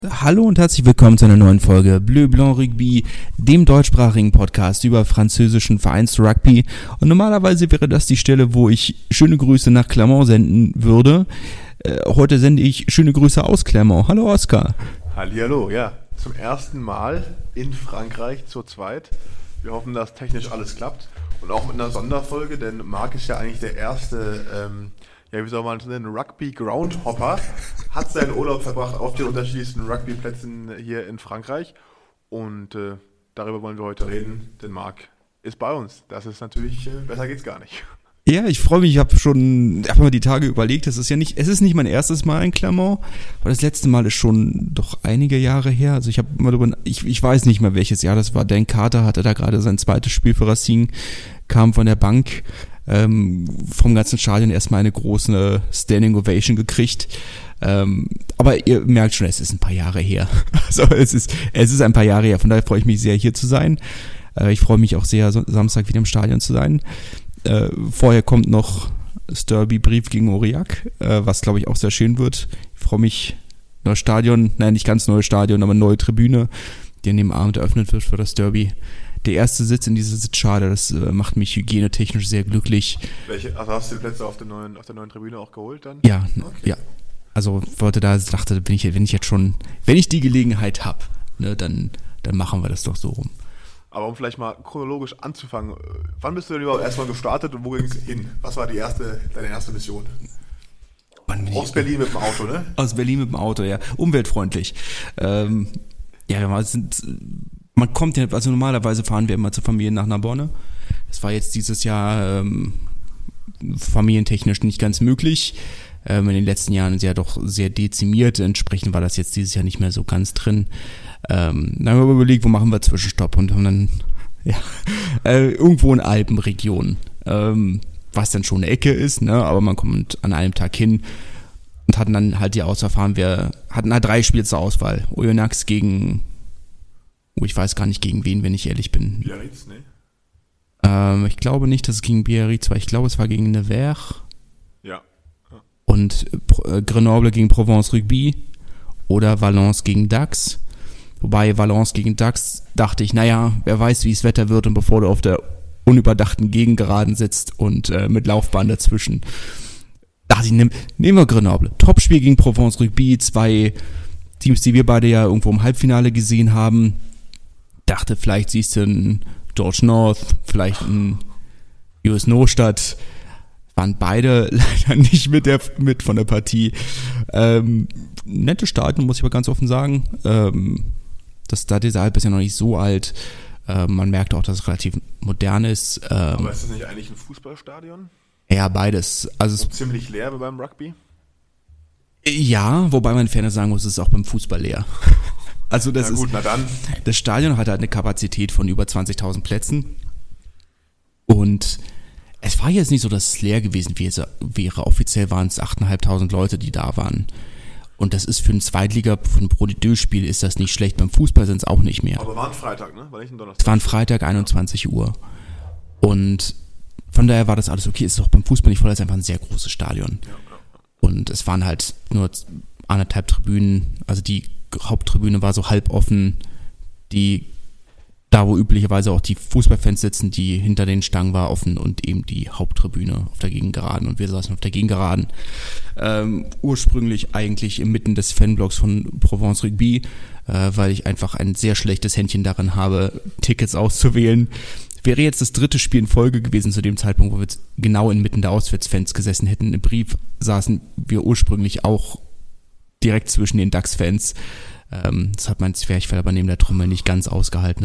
Hallo und herzlich willkommen zu einer neuen Folge Bleu Blanc Rugby, dem deutschsprachigen Podcast über französischen Vereinsrugby. Und normalerweise wäre das die Stelle, wo ich schöne Grüße nach Clermont senden würde. Heute sende ich schöne Grüße aus Clermont. Hallo Oskar. Hallihallo, ja. Zum ersten Mal in Frankreich zu zweit. Wir hoffen, dass technisch alles klappt. Und auch mit einer Sonderfolge, denn Marc ist ja eigentlich der erste, wie soll man es nennen, Rugby-Groundhopper, hat seinen Urlaub verbracht auf den unterschiedlichsten Rugby-Plätzen hier in Frankreich. Und darüber wollen wir heute reden, denn Marc ist bei uns. Das ist natürlich, besser geht's gar nicht. Ja, ich freue mich, ich habe mal die Tage überlegt, es ist nicht mein erstes Mal in Clermont, aber das letzte Mal ist schon doch einige Jahre her. Also ich weiß nicht mehr welches Jahr das war. Dan Carter hatte da gerade sein zweites Spiel für Racing, kam von der Bank, vom ganzen Stadion erstmal eine große Standing Ovation gekriegt. Aber ihr merkt schon, es ist ein paar Jahre her. Also es ist ein paar Jahre her, von daher freue ich mich sehr, hier zu sein. Ich freue mich auch sehr, Samstag wieder im Stadion zu sein. Vorher kommt noch das Derby-Brief gegen Aurillac, was glaube ich auch sehr schön wird. Ich freue mich, neues Stadion, nein, nicht ganz neues Stadion, aber neue Tribüne, die an dem Abend eröffnet wird für das Derby. Der erste Sitz in dieser Sitzschale, das macht mich hygienetechnisch sehr glücklich. Also hast du die Plätze auf der neuen Tribüne auch geholt dann? Ja, okay. Ja. Also dachte, wenn ich die Gelegenheit habe, ne, dann machen wir das doch so rum. Aber um vielleicht mal chronologisch anzufangen, wann bist du denn überhaupt erstmal gestartet und wo ging es hin? Was war deine erste Mission? Aus Berlin mit dem Auto, ne? Aus Berlin mit dem Auto, ja. Umweltfreundlich. Man kommt ja, also normalerweise fahren wir immer zur Familie nach Narbonne. Das war jetzt dieses Jahr familientechnisch nicht ganz möglich. In den letzten Jahren ist ja doch sehr dezimiert, entsprechend war das jetzt dieses Jahr nicht mehr so ganz drin. Dann haben wir überlegt, wo machen wir Zwischenstopp und haben dann irgendwo in Alpenregion, was dann schon eine Ecke ist, ne? Aber man kommt an einem Tag hin und hatten dann halt die Auswahl, wir hatten halt 3 Spiele zur Auswahl. Oyonnax gegen, ich weiß gar nicht gegen wen, wenn ich ehrlich bin. Biarritz, ne? Ich glaube nicht, dass es gegen Biarritz war, ich glaube es war gegen Nevers. Ja. Und Grenoble gegen Provence Rugby oder Valence gegen Dax. Wobei Valence gegen Dax dachte ich, naja, wer weiß, wie es Wetter wird, und bevor du auf der unüberdachten Gegengeraden sitzt und mit Laufbahn dazwischen, dachte ich, nehmen wir Grenoble. Topspiel gegen Provence Rugby, 2 Teams, die wir beide ja irgendwo im Halbfinale gesehen haben. Dachte, vielleicht siehst du einen George North, vielleicht einen US Neustadt. Waren beide leider nicht mit von der Partie. Nette Stadion, muss ich aber ganz offen sagen. Das Stade Alp ist ja noch nicht so alt. Man merkt auch, dass es relativ modern ist. Aber ist das nicht eigentlich ein Fußballstadion? Ja, beides. Also ziemlich leer wie beim Rugby? Ja, wobei man fairerweise sagen muss, es ist auch beim Fußball leer. Also das das Stadion hat halt eine Kapazität von über 20.000 Plätzen. Und es war jetzt nicht so, dass es leer gewesen wäre. Offiziell waren es 8.500 Leute, die da waren. Und das ist für ein für ein Pro-D2-Spiel ist das nicht schlecht. Beim Fußball sind es auch nicht mehr. Aber war ein Freitag, ne? War nicht ein Donnerstag? Es war ein Freitag, 21 Uhr. Und von daher war das alles okay. Es ist auch beim Fußball nicht voll, es ist einfach ein sehr großes Stadion. Ja. Und es waren halt nur 1,5 Tribünen. Also die Haupttribüne war so halb offen. Da wo üblicherweise auch die Fußballfans sitzen, die hinter den Stangen war offen, und eben die Haupttribüne auf der Gegengeraden, und wir saßen auf der Gegengeraden. Ursprünglich eigentlich inmitten des Fanblocks von Provence Rugby, weil ich einfach ein sehr schlechtes Händchen darin habe, Tickets auszuwählen. Wäre jetzt das 3. Spiel in Folge gewesen zu dem Zeitpunkt, wo wir genau inmitten der Auswärtsfans gesessen hätten. Im Brief saßen wir ursprünglich auch direkt zwischen den DAX-Fans. Das hat mein Zwerchfell aber neben der Trommel nicht ganz ausgehalten.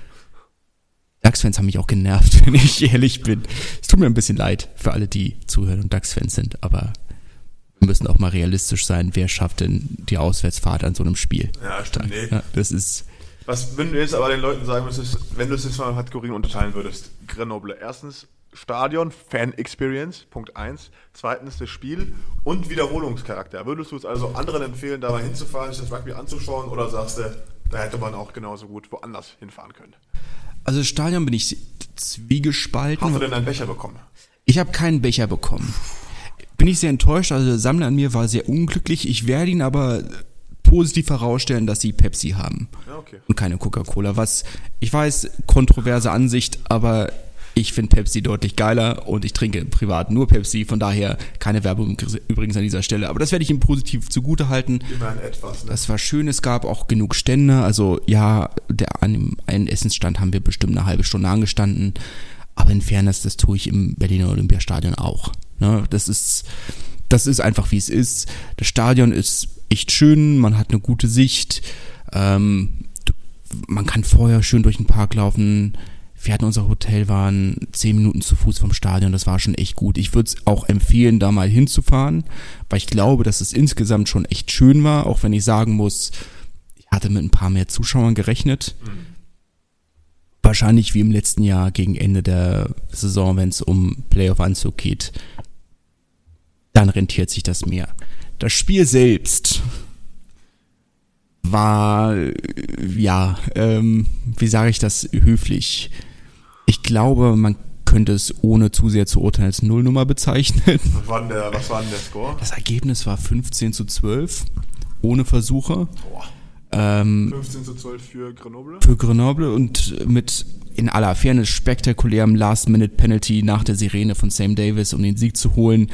DAX-Fans haben mich auch genervt, wenn ich ehrlich bin. Es tut mir ein bisschen leid für alle, die zuhören und DAX-Fans sind, aber wir müssen auch mal realistisch sein. Wer schafft denn die Auswärtsfahrt an so einem Spiel? Ja, stimmt. Nee. Ja, das ist... Was, wenn du jetzt aber den Leuten sagen müsstest, wenn du es jetzt mal in Kategorien unterteilen würdest: Grenoble, erstens Stadion, Fan-Experience, Punkt 1. Zweitens das Spiel und Wiederholungscharakter. Würdest du es also anderen empfehlen, da mal hinzufahren, sich das Rugby anzuschauen, oder sagst du, da hätte man auch genauso gut woanders hinfahren können? Also das Stadion bin ich zwiegespalten. Hast du denn einen Becher bekommen? Ich habe keinen Becher bekommen. Bin ich sehr enttäuscht, also der Sammler an mir war sehr unglücklich. Ich werde ihn aber positiv herausstellen, dass sie Pepsi haben. Ja, okay. Und keine Coca-Cola. Was, ich weiß, kontroverse Ansicht, aber ich finde Pepsi deutlich geiler und ich trinke privat nur Pepsi, von daher keine Werbung übrigens an dieser Stelle. Aber das werde ich ihm positiv zugute halten. Immerhin etwas, ne? Das war schön, es gab auch genug Stände, also ja, an einem Essensstand haben wir bestimmt eine halbe Stunde angestanden, aber in Fairness, das tue ich im Berliner Olympiastadion auch. Ne? Das ist einfach, wie es ist. Das Stadion ist echt schön, man hat eine gute Sicht, man kann vorher schön durch den Park laufen. Wir hatten unser Hotel, waren 10 Minuten zu Fuß vom Stadion, das war schon echt gut. Ich würde es auch empfehlen, da mal hinzufahren, weil ich glaube, dass es insgesamt schon echt schön war, auch wenn ich sagen muss, ich hatte mit ein paar mehr Zuschauern gerechnet. Wahrscheinlich wie im letzten Jahr gegen Ende der Saison, wenn es um Playoff-Anzug geht, dann rentiert sich das mehr. Das Spiel selbst war, wie sage ich das höflich? Ich glaube, man könnte es ohne zu sehr zu urteilen als Nullnummer bezeichnen. Was war denn der Score? Das Ergebnis war 15-12, ohne Versuche. 15-12 für Grenoble? Für Grenoble und mit in aller Fairness spektakulärem Last-Minute-Penalty nach der Sirene von Sam Davis, um den Sieg zu holen.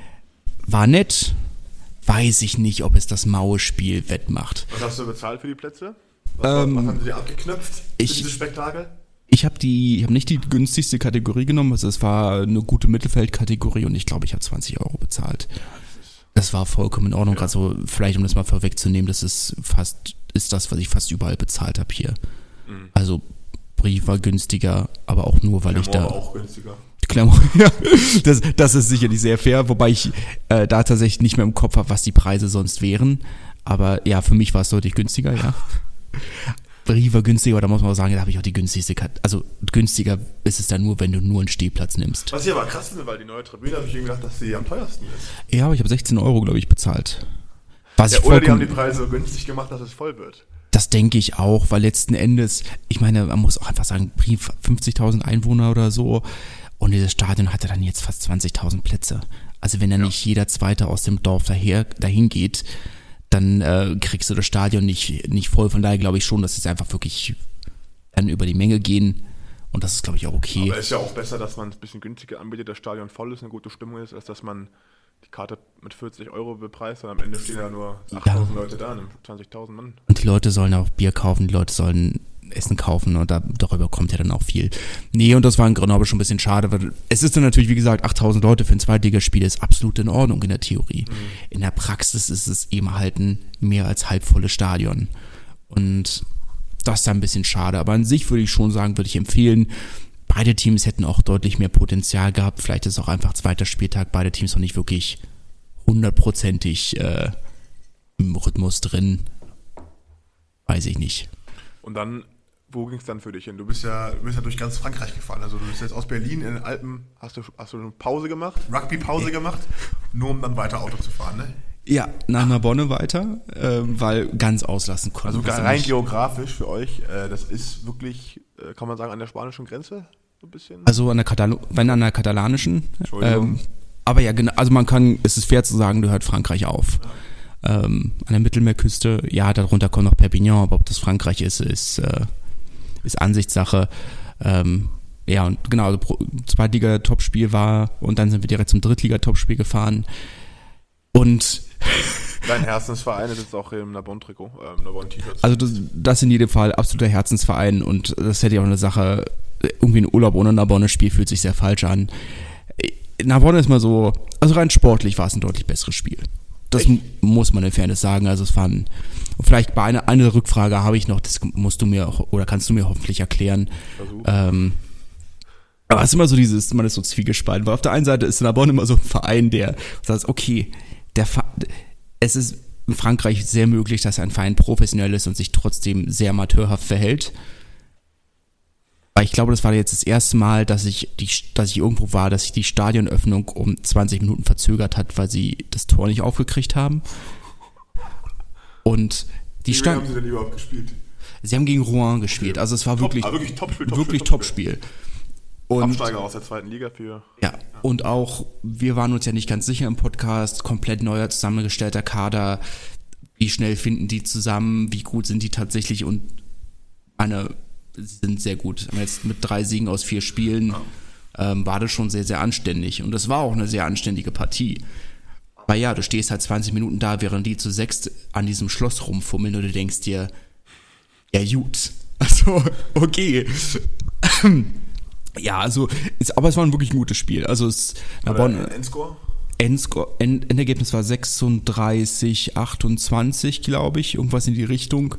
War nett. Weiß ich nicht, ob es das Maue-Spiel wettmacht. Was hast du bezahlt für die Plätze? Was haben sie dir abgeknöpft für dieses Spektakel? Ich habe nicht die günstigste Kategorie genommen, also es war eine gute Mittelfeldkategorie und ich glaube, ich habe 20 € bezahlt. Das war vollkommen in Ordnung, ja. Also vielleicht, um das mal vorwegzunehmen, das ist das, was ich fast überall bezahlt habe hier. Mhm. Also Brief war günstiger, aber auch nur, weil ich da... war auch günstiger. Klamotten, ja, das ist sicherlich sehr fair, wobei ich da tatsächlich nicht mehr im Kopf habe, was die Preise sonst wären. Aber ja, für mich war es deutlich günstiger, ja. Brief war günstiger, aber da muss man auch sagen, da habe ich auch die günstigste also günstiger ist es dann nur, wenn du nur einen Stehplatz nimmst. Was ich aber krass finde, weil die neue Tribüne, habe ich irgendwie gedacht, dass sie am teuersten ist. Ja, aber ich habe 16 €, glaube ich, bezahlt. Oder die haben die Preise so günstig gemacht, dass es voll wird. Das denke ich auch, weil letzten Endes, ich meine, man muss auch einfach sagen, Brief 50.000 Einwohner oder so. Und dieses Stadion hatte dann jetzt fast 20.000 Plätze. Also wenn da nicht jeder Zweite aus dem Dorf dahin geht, dann kriegst du das Stadion nicht voll. Von daher glaube ich schon, dass es einfach wirklich dann über die Menge gehen. Und das ist, glaube ich, auch okay. Aber es ist ja auch besser, dass man es ein bisschen günstiger anbietet, das Stadion voll ist, eine gute Stimmung ist, als dass man die Karte mit 40 € bepreist und am Ende stehen ja nur 8.000 Leute da, 20.000 Mann. Und die Leute sollen auch Bier kaufen, die Leute sollen Essen kaufen und darüber kommt ja dann auch viel. Nee, und das war in Grenoble schon ein bisschen schade, weil es ist dann natürlich, wie gesagt, 8.000 Leute für ein Zweitligaspiel ist absolut in Ordnung in der Theorie. Mhm. In der Praxis ist es eben halt ein mehr als halbvolles Stadion. Und das ist dann ein bisschen schade, aber an sich würde ich schon sagen, würde ich empfehlen, beide Teams hätten auch deutlich mehr Potenzial gehabt. Vielleicht ist auch einfach zweiter Spieltag, beide Teams noch nicht wirklich 100%ig im Rhythmus drin. Weiß ich nicht. Und dann, wo ging es dann für dich hin? Du bist ja durch ganz Frankreich gefahren. Also du bist jetzt aus Berlin in den Alpen, hast du eine Pause gemacht, Rugby-Pause gemacht, nur um dann weiter Auto zu fahren, ne? Ja, nach Narbonne weiter, weil ganz auslassen konnten. Also rein geografisch für euch, das ist wirklich, kann man sagen, an der spanischen Grenze so ein bisschen? Also an der katalanischen. Aber ja, genau, also es ist fair zu sagen, gehört Frankreich auf. Ja. An der Mittelmeerküste, ja, darunter kommt noch Perpignan, aber ob das Frankreich ist Ansichtssache. Ja, und genau, also Zweitliga-Topspiel war und dann sind wir direkt zum Drittliga-Topspiel gefahren. Und dein Herzensverein ist jetzt auch im Narbonne-Trikot, Narbonne-T-Shirts. Also das in jedem Fall absoluter Herzensverein und das hätte ja auch eine Sache, irgendwie ein Urlaub ohne Narbonne-Spiel fühlt sich sehr falsch an. Narbonne ist mal so, also rein sportlich war es ein deutlich besseres Spiel. Das muss man in Fairness sagen, also es waren, vielleicht bei eine Rückfrage habe ich noch, das musst du mir, oder kannst du mir hoffentlich erklären. Aber es ist immer so man ist so zwiegespalten, weil auf der einen Seite ist Narbonne immer so ein Verein, der sagt, okay, es ist in Frankreich sehr möglich, dass ein Verein professionell ist und sich trotzdem sehr amateurhaft verhält. Weil ich glaube, das war jetzt das erste Mal, dass ich irgendwo war, dass sich die Stadionöffnung um 20 Minuten verzögert hat, weil sie das Tor nicht aufgekriegt haben. Und Wie haben sie denn überhaupt gespielt? Sie haben gegen Rouen gespielt, also es war wirklich Topspiel. Und Absteiger aus der zweiten Liga für... Ja, und auch, wir waren uns ja nicht ganz sicher im Podcast, komplett neuer zusammengestellter Kader, wie schnell finden die zusammen, wie gut sind die tatsächlich und sie sind sehr gut. Jetzt mit 3 Siegen aus 4 Spielen war das schon sehr, sehr anständig. Und das war auch eine sehr anständige Partie. Aber ja, du stehst halt 20 Minuten da, während die zu 6 an diesem Schloss rumfummeln und du denkst dir, ja gut, also okay. Ja, also, aber es war ein wirklich gutes Spiel. Also Endscore? Endergebnis war 36-28, glaube ich, irgendwas in die Richtung.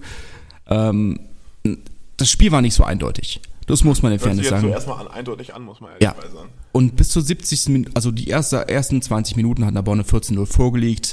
Das Spiel war nicht so eindeutig. Das muss man in Fairness sagen. Zuerst mal eindeutig an, muss man ehrlich sagen. Und bis zur 70. Minute, also die ersten 20 Minuten hat Narbonne 14-0 vorgelegt.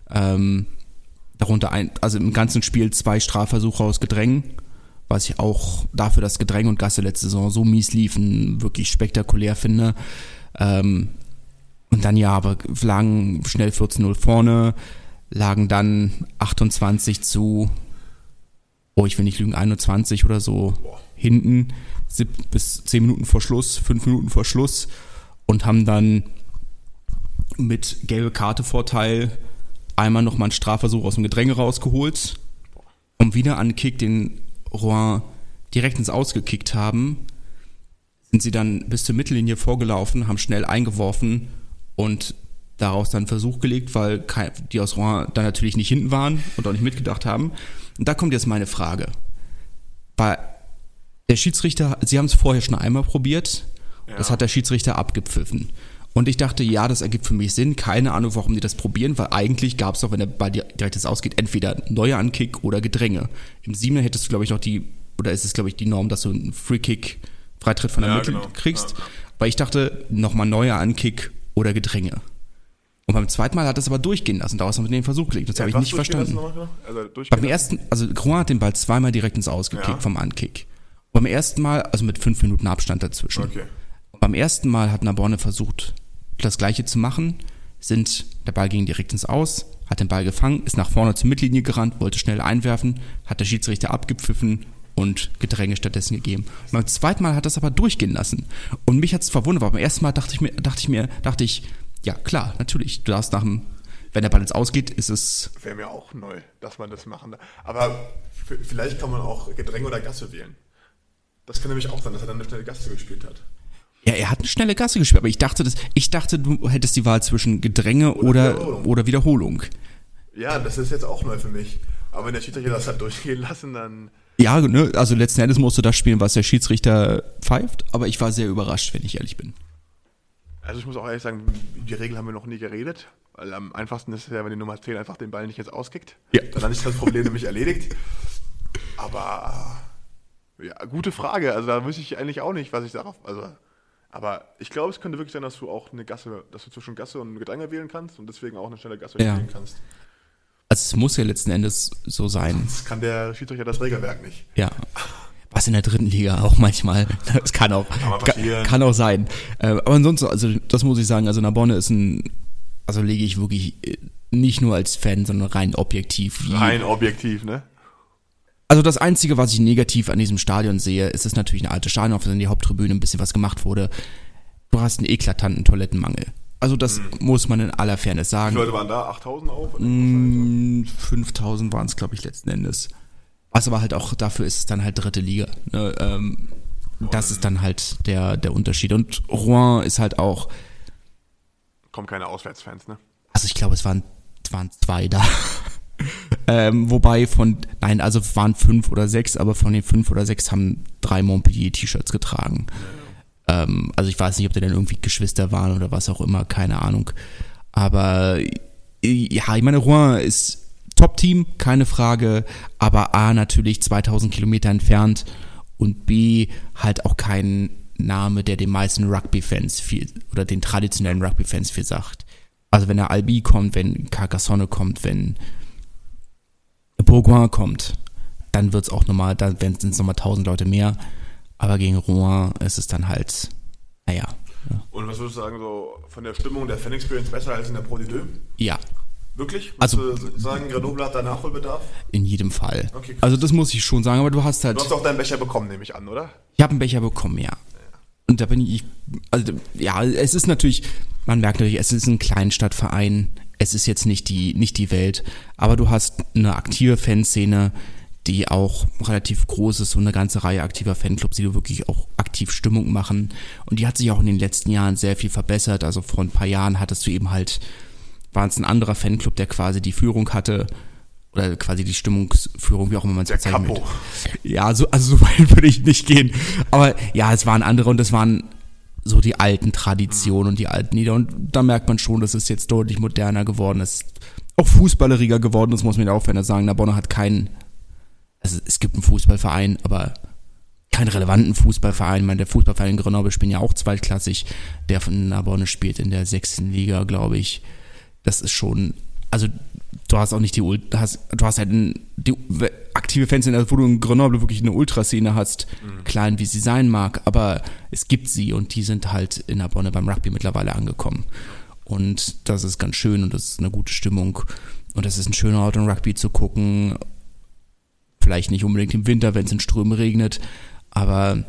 Darunter also im ganzen Spiel 2 Strafversuche aus Gedrängen, was ich auch dafür, dass Gedränge und Gasse letzte Saison so mies liefen, wirklich spektakulär finde. Und dann aber lagen schnell 14-0 vorne, lagen dann 28 zu, ich will nicht lügen, 21 oder so hinten, bis 10 Minuten vor Schluss, 5 Minuten vor Schluss und haben dann mit gelbe Karte Vorteil einmal nochmal einen Strafversuch aus dem Gedränge rausgeholt und wieder einen Kick, den Rouen direkt ins Ausgekickt haben, sind sie dann bis zur Mittellinie vorgelaufen, haben schnell eingeworfen und daraus dann einen Versuch gelegt, weil die aus Rouen dann natürlich nicht hinten waren und auch nicht mitgedacht haben. Und da kommt jetzt meine Frage. Bei der Schiedsrichter, sie haben es vorher schon einmal probiert, das hat der Schiedsrichter abgepfiffen. Und ich dachte, ja, das ergibt für mich Sinn, keine Ahnung, warum die das probieren, weil eigentlich gab es doch, wenn der Ball direkt jetzt ausgeht, entweder neuer Ankick oder Gedränge. Im 7er hättest du, glaube ich, noch ist es, glaube ich, die Norm, dass du einen Free-Kick, Freitritt von der Mitte kriegst. Ja. Aber ich dachte, nochmal neuer Ankick oder Gedränge. Und beim zweiten Mal hat es aber durchgehen lassen, daraus haben wir den Versuch gelegt. Das habe ich nicht verstanden. Beim ersten, also Rouen hat den Ball zweimal direkt ins Ausgekickt vom Ankick. Und beim ersten Mal, also mit 5 Minuten Abstand dazwischen. Okay. Und beim ersten Mal hat Narbonne versucht, das Gleiche zu machen, der Ball ging direkt ins Aus, hat den Ball gefangen, ist nach vorne zur Mittellinie gerannt, wollte schnell einwerfen, hat der Schiedsrichter abgepfiffen und Gedränge stattdessen gegeben. Und beim zweiten Mal hat das aber durchgehen lassen. Und mich hat es verwundert, weil beim ersten Mal dachte ich, ja klar, natürlich, du darfst wenn der Ball ins Ausgeht, ist es... Wäre mir auch neu, dass man das machen darf. Aber vielleicht kann man auch Gedränge oder Gasse wählen. Das kann nämlich auch sein, dass er dann eine schnelle Gasse gespielt hat. Ja, er hat eine schnelle Gasse gespielt, aber ich dachte, du hättest die Wahl zwischen Gedränge oder Wiederholung. Ja, das ist jetzt auch neu für mich. Aber wenn der Schiedsrichter das hat durchgehen lassen, dann... Ja, ne, also letzten Endes musst du das spielen, was der Schiedsrichter pfeift, aber ich war sehr überrascht, wenn ich ehrlich bin. Also ich muss auch ehrlich sagen, die Regel haben wir noch nie geredet, weil am einfachsten ist es ja, wenn die Nummer 10 einfach den Ball nicht jetzt auskickt. Ja. Dann ist das Problem nämlich erledigt. Aber, ja, gute Frage. Also da wüsste ich eigentlich auch nicht, was ich darauf... Aber ich glaube, es könnte wirklich sein, dass du auch dass du zwischen Gasse und Gedränge wählen kannst und deswegen auch eine schnelle Gasse spielen kannst. Also es muss ja letzten Endes so sein. Sonst kann der Schiedsrichter das Regelwerk nicht. Ja. Was in der 3. Liga auch manchmal. Das kann auch sein. Aber ansonsten, also das muss ich sagen, also Narbonne lege ich wirklich nicht nur als Fan, sondern rein objektiv. Rein objektiv, ne? Also das Einzige, was ich negativ an diesem Stadion sehe, ist es natürlich eine alte Stadion, auf der in die Haupttribüne ein bisschen was gemacht wurde. Du hast einen eklatanten Toilettenmangel. Also das muss man in aller Fairness sagen. Wie viele Leute waren da? 8.000 auf? 5.000 waren es, glaube ich, letzten Endes. Was aber halt auch dafür ist es dann halt 3. Liga. Ne? Das ist dann halt der Unterschied. Und Rouen ist halt auch... Kommen keine Auswärtsfans, ne? Also ich glaube, es waren 2 da. Wobei es waren 5 oder 6, aber von den 5 oder 6 haben 3 Montpellier-T-Shirts getragen. Ja. Also ich weiß nicht, ob die dann irgendwie Geschwister waren oder was auch immer, keine Ahnung. Aber ja, ich meine, Rouen ist Top-Team, keine Frage, aber A, natürlich 2000 Kilometer entfernt und B, halt auch kein Name, der den meisten Rugby-Fans viel, oder den traditionellen Rugby-Fans viel sagt. Also wenn der Albi kommt, wenn Carcassonne kommt, wenn Bourgoin kommt, dann wird's auch nochmal, dann sind es nochmal 1000 Leute mehr, aber gegen Rouen ist es dann halt, naja. Ja. Und was würdest du sagen, so von der Stimmung der Fan-Experience besser als in der Pro D2? Ja. Wirklich? Würdest du sagen, Grenoble hat da Nachholbedarf? In jedem Fall. Okay, also das muss ich schon sagen, aber du hast auch deinen Becher bekommen, nehme ich an, oder? Ich habe einen Becher bekommen, ja. Und da bin ich, also ja, es ist natürlich, man merkt natürlich, es ist ein Kleinstadtverein es ist jetzt nicht die Welt, aber du hast eine aktive Fanszene, die auch relativ groß ist, so eine ganze Reihe aktiver Fanclubs, die wirklich auch aktiv Stimmung machen. Und die hat sich auch in den letzten Jahren sehr viel verbessert. Also vor ein paar Jahren hattest du eben halt, war es ein anderer Fanclub, der quasi die Führung hatte, oder quasi die Stimmungsführung, wie auch immer man es bezeichnet. Ja, also so weit würde ich nicht gehen. Aber ja, es waren andere und es waren so die alten Traditionen und die alten Lieder. Und da merkt man schon, dass es jetzt deutlich moderner geworden ist. Auch fußballeriger geworden, das muss man ja auch wenn er sagen. Narbonne hat keinen, also es gibt einen Fußballverein, aber keinen relevanten Fußballverein. Ich meine, der Fußballverein in Grenoble spielt ja auch zweitklassig. Der von Narbonne spielt in der 6. Liga, glaube ich. Das ist schon, also du hast auch nicht du hast halt die aktive Fans, wo du in Grenoble wirklich eine Ultraszene hast, klein wie sie sein mag, aber es gibt sie und die sind halt in Narbonne beim Rugby mittlerweile angekommen. Und das ist ganz schön und das ist eine gute Stimmung und das ist ein schöner Ort, um Rugby zu gucken. Vielleicht nicht unbedingt im Winter, wenn es in Strömen regnet, aber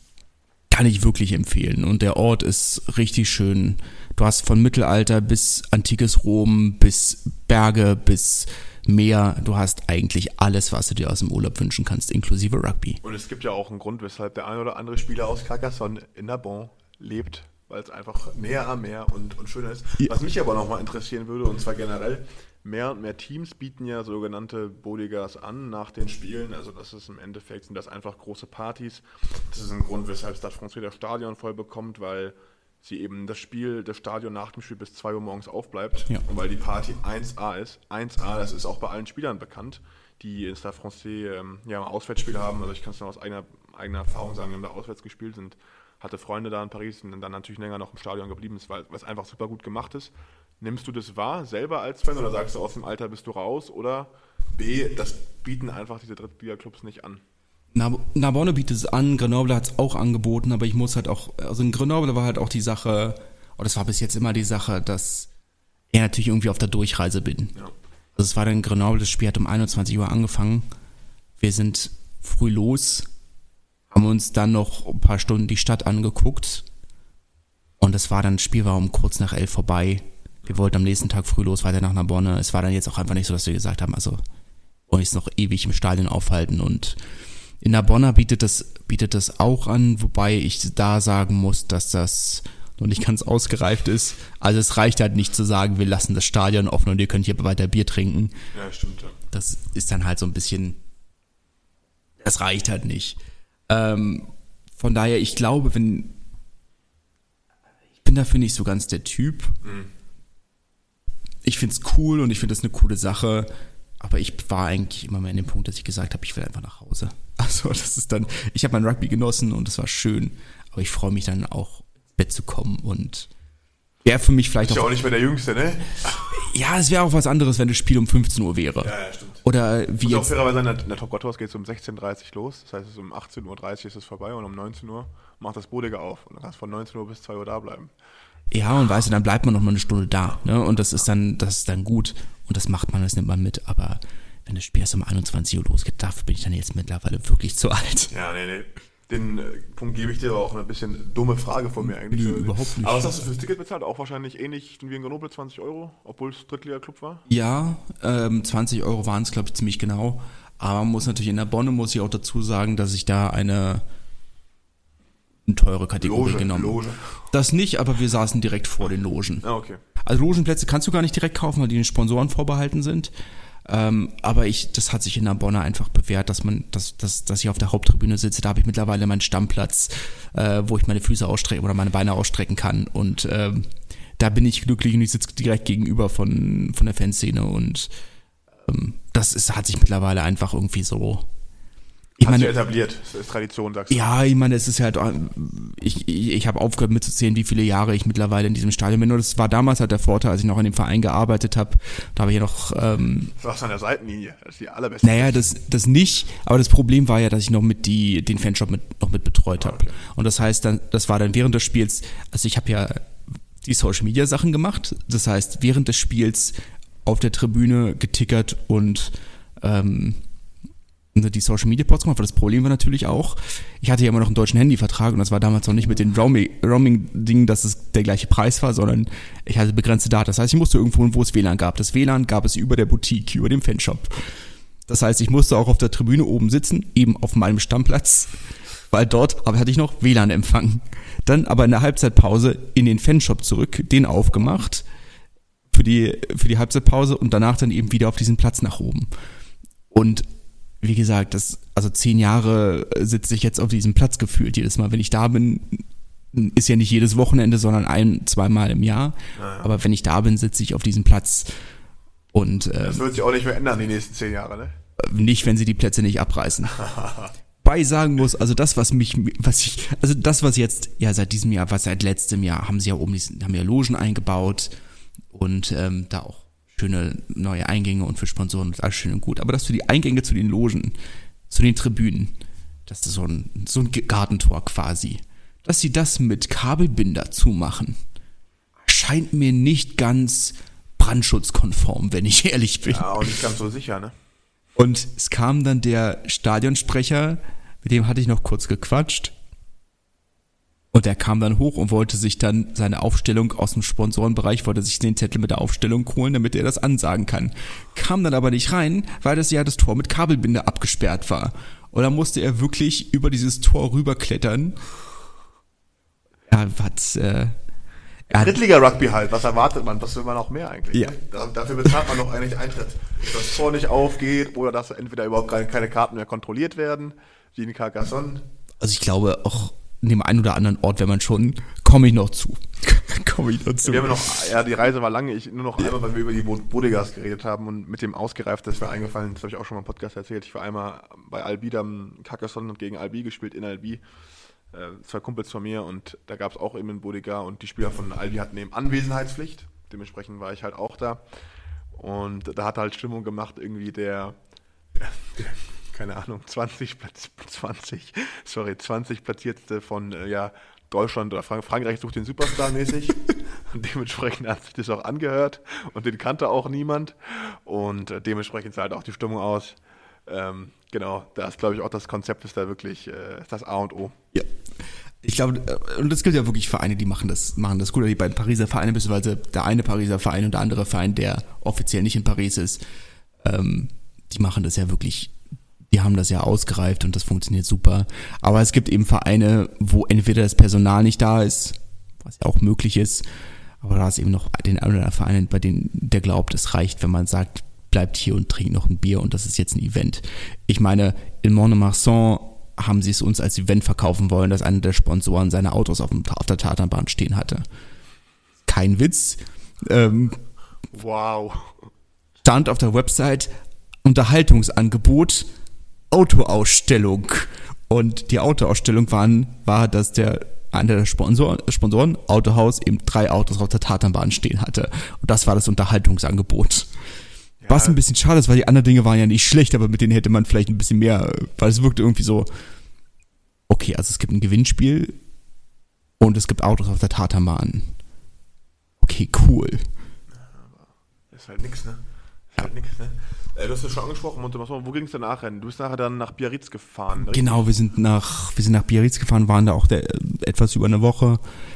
kann ich wirklich empfehlen. Und der Ort ist richtig schön. Du hast von Mittelalter bis antikes Rom, bis Berge, bis Meer. Du hast eigentlich alles, was du dir aus dem Urlaub wünschen kannst, inklusive Rugby. Und es gibt ja auch einen Grund, weshalb der ein oder andere Spieler aus Carcassonne in Narbonne lebt, weil es einfach näher am Meer und schöner ist. Ja. Was mich aber nochmal interessieren würde, und zwar generell, mehr und mehr Teams bieten ja sogenannte Bodegas an nach den Spielen. Also das ist im Endeffekt, sind das einfach große Partys. Das ist ein Grund, weshalb Stade Francais das Stadion voll bekommt, weil sie eben das Stadion nach dem Spiel bis 2 Uhr morgens aufbleibt. Ja. Und weil die Party 1A ist. 1A, das ist auch bei allen Spielern bekannt, die in Stade Francais Auswärtsspiele haben. Also ich kann es nur aus eigener Erfahrung sagen, wir haben da auswärts gespielt, hatte Freunde da in Paris und dann natürlich länger noch im Stadion geblieben ist, weil es einfach super gut gemacht ist. Nimmst du das wahr, selber als Fan, oder sagst du, aus dem Alter bist du raus? Oder B, das bieten einfach diese Drittliga-Clubs nicht an? Narbonne bietet es an, Grenoble hat es auch angeboten, aber ich muss halt auch, also in Grenoble war halt auch die Sache, oder das war bis jetzt immer die Sache, dass ich natürlich irgendwie auf der Durchreise bin. Ja. Also es war dann in Grenoble, das Spiel hat um 21 Uhr angefangen, wir sind früh los, haben uns dann noch ein paar Stunden die Stadt angeguckt und das Spiel war um kurz nach 11 vorbei. Wir wollten am nächsten Tag früh los, weiter nach Narbonne. Es war dann jetzt auch einfach nicht so, dass wir gesagt haben, also wollen uns noch ewig im Stadion aufhalten. Und in Narbonne bietet das auch an, wobei ich da sagen muss, dass das noch nicht ganz ausgereift ist. Also es reicht halt nicht zu sagen, wir lassen das Stadion offen und ihr könnt hier weiter Bier trinken. Ja, stimmt. Ja. Das ist dann halt so ein bisschen, das reicht halt nicht. Von daher, ich glaube, ich bin dafür nicht so ganz der Typ. Ich find's cool und ich finde das eine coole Sache, aber ich war eigentlich immer mehr in dem Punkt, dass ich gesagt habe, ich will einfach nach Hause. Also das ist dann, ich habe mein Rugby genossen und es war schön, aber ich freue mich dann auch ins Bett zu kommen und wäre für mich vielleicht auch... Ist ja auch nicht mehr der Jüngste, ne? Ja, es wäre auch was anderes, wenn das Spiel um 15 Uhr wäre. Ja, stimmt. Oder wie muss jetzt... auch fairerweise sein, in der Top 14 geht es um 16.30 Uhr los, das heißt, es ist um 18.30 Uhr ist es vorbei und um 19 Uhr macht das Bodega auf und dann kannst du von 19 Uhr bis 2 Uhr da bleiben. Ja, und weißt du, dann bleibt man noch mal eine Stunde da, ne? Und das ist dann gut und das nimmt man mit, aber wenn das Spiel erst um 21 Uhr losgeht, dafür bin ich dann jetzt mittlerweile wirklich zu alt. Ja, nee. Den Punkt gebe ich dir, aber auch eine bisschen dumme Frage von mir eigentlich. Nee, überhaupt nicht. Aber was hast du fürs Ticket bezahlt? Auch wahrscheinlich ähnlich wie in Grenoble, 20 €, obwohl es Drittliga-Club war? Ja, 20 € waren es, glaube ich, ziemlich genau. Aber man muss natürlich in Narbonne, muss ich auch dazu sagen, dass ich da eine teure Kategorie genommen. Loge. Das nicht, aber wir saßen direkt vor den Logen. Ah, okay. Also Logenplätze kannst du gar nicht direkt kaufen, weil die den Sponsoren vorbehalten sind. Aber das hat sich in Narbonne einfach bewährt, dass ich auf der Haupttribüne sitze. Da habe ich mittlerweile meinen Stammplatz, wo ich meine Füße ausstrecken oder meine Beine ausstrecken kann. Und da bin ich glücklich und ich sitze direkt gegenüber von der Fanszene. Und hat sich mittlerweile einfach irgendwie so... Hat sich etabliert, das ist Tradition, sagst du. Ja, ich meine, es ist halt, ich habe aufgehört mitzuzählen, wie viele Jahre ich mittlerweile in diesem Stadion bin. Und das war damals halt der Vorteil, als ich noch in dem Verein gearbeitet habe. Da habe ich ja noch... Du warst an der Seitenlinie, das ist die allerbeste. Naja, das nicht, aber das Problem war ja, dass ich noch den Fanshop noch mit betreut habe. Okay. Und das heißt, das war dann während des Spiels, also ich habe ja die Social-Media-Sachen gemacht. Das heißt, während des Spiels auf der Tribüne getickert und die Social Media Ports gemacht, weil das Problem war natürlich auch, ich hatte ja immer noch einen deutschen Handyvertrag und das war damals noch nicht mit den Roaming-Dingen, dass es der gleiche Preis war, sondern ich hatte begrenzte Daten. Das heißt, ich musste irgendwo hin, wo es WLAN gab. Das WLAN gab es über der Boutique, über dem Fanshop. Das heißt, ich musste auch auf der Tribüne oben sitzen, eben auf meinem Stammplatz, weil dort hatte ich noch WLAN-Empfang. Dann aber in der Halbzeitpause in den Fanshop zurück, den aufgemacht für die Halbzeitpause und danach dann eben wieder auf diesen Platz nach oben. Und wie gesagt, 10 Jahre sitze ich jetzt auf diesem Platz gefühlt. Jedes Mal, wenn ich da bin, ist ja nicht jedes Wochenende, sondern 1-2 Mal im Jahr. Naja. Aber wenn ich da bin, sitze ich auf diesem Platz. Und das wird sich auch nicht mehr ändern, die nächsten 10 Jahre, ne? Nicht, wenn sie die Plätze nicht abreißen. Bei sagen muss, also das, was jetzt, ja, seit diesem Jahr, was seit letztem Jahr, haben sie ja oben, haben ja Logen eingebaut und da auch schöne neue Eingänge und für Sponsoren und alles schön und gut. Aber dass für die Eingänge zu den Logen, zu den Tribünen, das ist so ein Gartentor quasi, dass sie das mit Kabelbinder zumachen, scheint mir nicht ganz brandschutzkonform, wenn ich ehrlich bin. Ja, und nicht ganz so sicher, ne? Und es kam dann der Stadionsprecher, mit dem hatte ich noch kurz gequatscht. Und der kam dann hoch und wollte sich dann seine Aufstellung aus dem Sponsorenbereich, wollte sich den Zettel mit der Aufstellung holen, damit er das ansagen kann. Kam dann aber nicht rein, weil das Tor mit Kabelbinder abgesperrt war. Und dann musste er wirklich über dieses Tor rüberklettern. Drittliga-Rugby halt, was erwartet man? Was will man auch mehr eigentlich? Ja. Ne? Dafür bezahlt man doch eigentlich Eintritt. Dass das Tor nicht aufgeht oder dass entweder überhaupt keine Karten mehr kontrolliert werden, wie in Carcassonne. Also ich glaube, auch in dem einen oder anderen Ort, wenn man schon, komme ich noch zu. Wir haben die Reise war lange, nur noch einmal, weil wir über die Bodegas geredet haben und mit dem Ausgereift, das ist mir eingefallen, das habe ich auch schon mal im Podcast erzählt. Ich war einmal bei Albi, da haben Carcassonne gegen Albi gespielt, in Albi. 2 Kumpels von mir und da gab es auch eben einen Bodegar und die Spieler von Albi hatten eben Anwesenheitspflicht. Dementsprechend war ich halt auch da. Und da hat halt Stimmung gemacht, irgendwie der keine Ahnung, 20 Platzierte von Deutschland oder Frankreich sucht den Superstar mäßig. Und dementsprechend hat sich das auch angehört und den kannte auch niemand. Und dementsprechend sah halt auch die Stimmung aus. Genau, da ist, glaube ich, auch das Konzept ist da wirklich das A und O. Ja, ich glaube, und es gibt ja wirklich Vereine, die machen das gut. Die beiden Pariser Vereine, beziehungsweise der eine Pariser Verein und der andere Verein, der offiziell nicht in Paris ist, die machen das ja wirklich, die haben das ja ausgereift und das funktioniert super. Aber es gibt eben Vereine, wo entweder das Personal nicht da ist, was ja auch möglich ist, aber da ist eben noch den einen oder anderen Verein, bei denen der glaubt, es reicht, wenn man sagt, bleibt hier und trinkt noch ein Bier und das ist jetzt ein Event. Ich meine, in Mont-de-Marsan haben sie es uns als Event verkaufen wollen, dass einer der Sponsoren seine Autos auf der Tatanbahn stehen hatte. Kein Witz. Wow. Stand auf der Website Unterhaltungsangebot Autoausstellung. Und die Autoausstellung war, dass einer der Sponsoren, Autohaus, eben 3 Autos auf der Tatanbahn stehen hatte. Und das war das Unterhaltungsangebot. Ja. Was ein bisschen schade ist, weil die anderen Dinge waren ja nicht schlecht, aber mit denen hätte man vielleicht ein bisschen mehr, weil es wirkte irgendwie so, okay, also es gibt ein Gewinnspiel und es gibt Autos auf der Tatanbahn. Okay, cool. Das ist halt nix, ne? Du hast es schon angesprochen, wo ging es danach hin? Du bist nachher dann nach Biarritz gefahren, richtig? Genau, wir sind nach Biarritz gefahren, waren da auch etwas über eine Woche.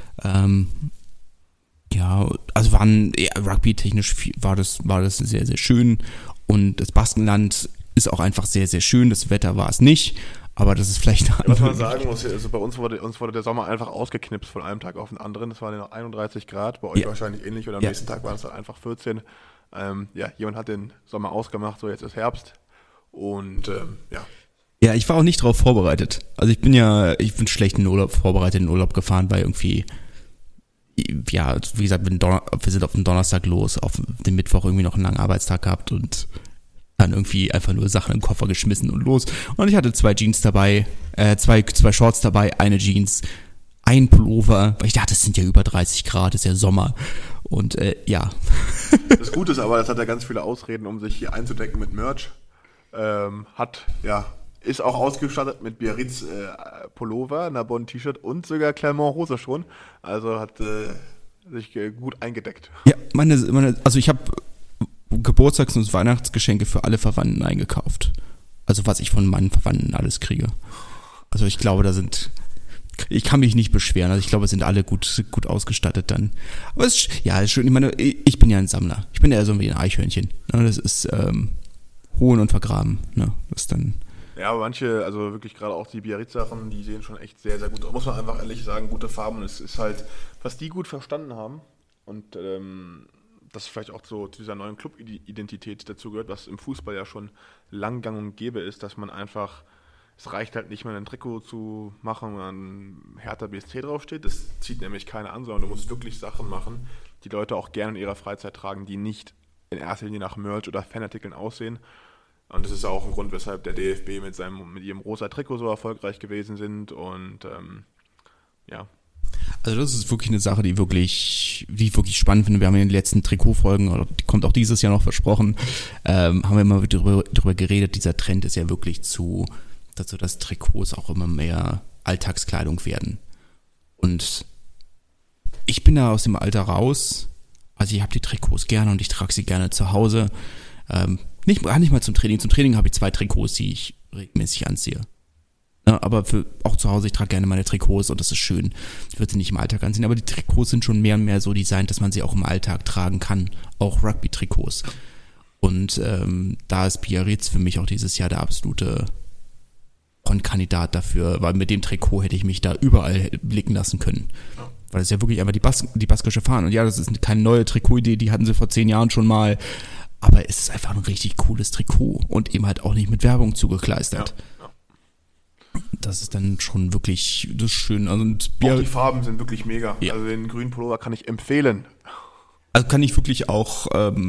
Also rugby-technisch war das sehr, sehr schön. Und das Baskenland ist auch einfach sehr, sehr schön. Das Wetter war es nicht, aber das ist vielleicht... Was man sagen muss, also bei uns wurde der Sommer einfach ausgeknipst von einem Tag auf den anderen. Es waren ja noch 31 Grad, bei euch wahrscheinlich ähnlich. Oder am nächsten Tag waren es dann einfach 14. Jemand hat den Sommer ausgemacht, so jetzt ist Herbst. Und Ja, ich war auch nicht drauf vorbereitet. Also ich bin schlecht in den Urlaub gefahren, weil irgendwie... Ja, wie gesagt, wir sind auf den Donnerstag los, auf den Mittwoch irgendwie noch einen langen Arbeitstag gehabt und dann irgendwie einfach nur Sachen im Koffer geschmissen und los. Und ich hatte 2 Jeans dabei, zwei Shorts dabei, eine Jeans, ein Pullover, weil ich dachte, es sind ja über 30 Grad, ist ja Sommer. Und ja. Das Gute ist aber, das hat ja ganz viele Ausreden, um sich hier einzudecken mit Merch. Ist auch ausgestattet mit Biarritz Pullover, Narbonne T-Shirt und sogar Clermont Hose schon. Also hat sich gut eingedeckt. Ja, also ich habe Geburtstags- und Weihnachtsgeschenke für alle Verwandten eingekauft. Also was ich von meinen Verwandten alles kriege. Also ich glaube, ich kann mich nicht beschweren. Also ich glaube, es sind alle gut ausgestattet dann. Aber es ist schön. Ich meine, ich bin ja ein Sammler. Ich bin ja so wie ein Eichhörnchen. Das ist hohen und vergraben. Das ist dann... Ja, aber manche, also wirklich gerade auch die Biarritz-Sachen, die sehen schon echt sehr, sehr gut aus. Muss man einfach ehrlich sagen, gute Farben. Und es ist halt, was die gut verstanden haben und das vielleicht auch so zu dieser neuen Club-Identität dazu gehört, was im Fußball ja schon lang gang und gäbe ist, dass man einfach, es reicht halt nicht mehr ein Trikot zu machen, wo dann Hertha BSC draufsteht. Das zieht nämlich keiner an, sondern du musst wirklich Sachen machen, die Leute auch gerne in ihrer Freizeit tragen, die nicht in erster Linie nach Merch oder Fanartikeln aussehen. Und das ist auch ein Grund, weshalb der DFB mit ihrem rosa Trikot so erfolgreich gewesen sind und ja. Also das ist wirklich eine Sache, die ich wirklich spannend finde. Wir haben in den letzten Trikotfolgen, oder die kommt auch dieses Jahr noch versprochen, haben wir immer darüber geredet, dieser Trend ist ja wirklich dazu, dass Trikots auch immer mehr Alltagskleidung werden. Und ich bin da aus dem Alter raus, also ich habe die Trikots gerne und ich trage sie gerne zu Hause. Nicht mal zum Training. Zum Training habe ich 2 Trikots, die ich regelmäßig anziehe. Ja, aber auch zu Hause, ich trage gerne meine Trikots und das ist schön. Ich würde sie nicht im Alltag anziehen, aber die Trikots sind schon mehr und mehr so designt, dass man sie auch im Alltag tragen kann. Auch Rugby-Trikots. Und da ist Biarritz für mich auch dieses Jahr der absolute Kandidat dafür, weil mit dem Trikot hätte ich mich da überall blicken lassen können. Weil das ist ja wirklich einfach die baskische Fahne. Und ja, das ist keine neue Trikotidee, die hatten sie vor 10 Jahren schon mal. Aber es ist einfach ein richtig cooles Trikot und eben halt auch nicht mit Werbung zugekleistert. Ja. Das ist dann schon wirklich das ist schön. Also, auch die Farben sind wirklich mega. Ja. Also den grünen Pullover kann ich empfehlen. Also kann ich wirklich auch,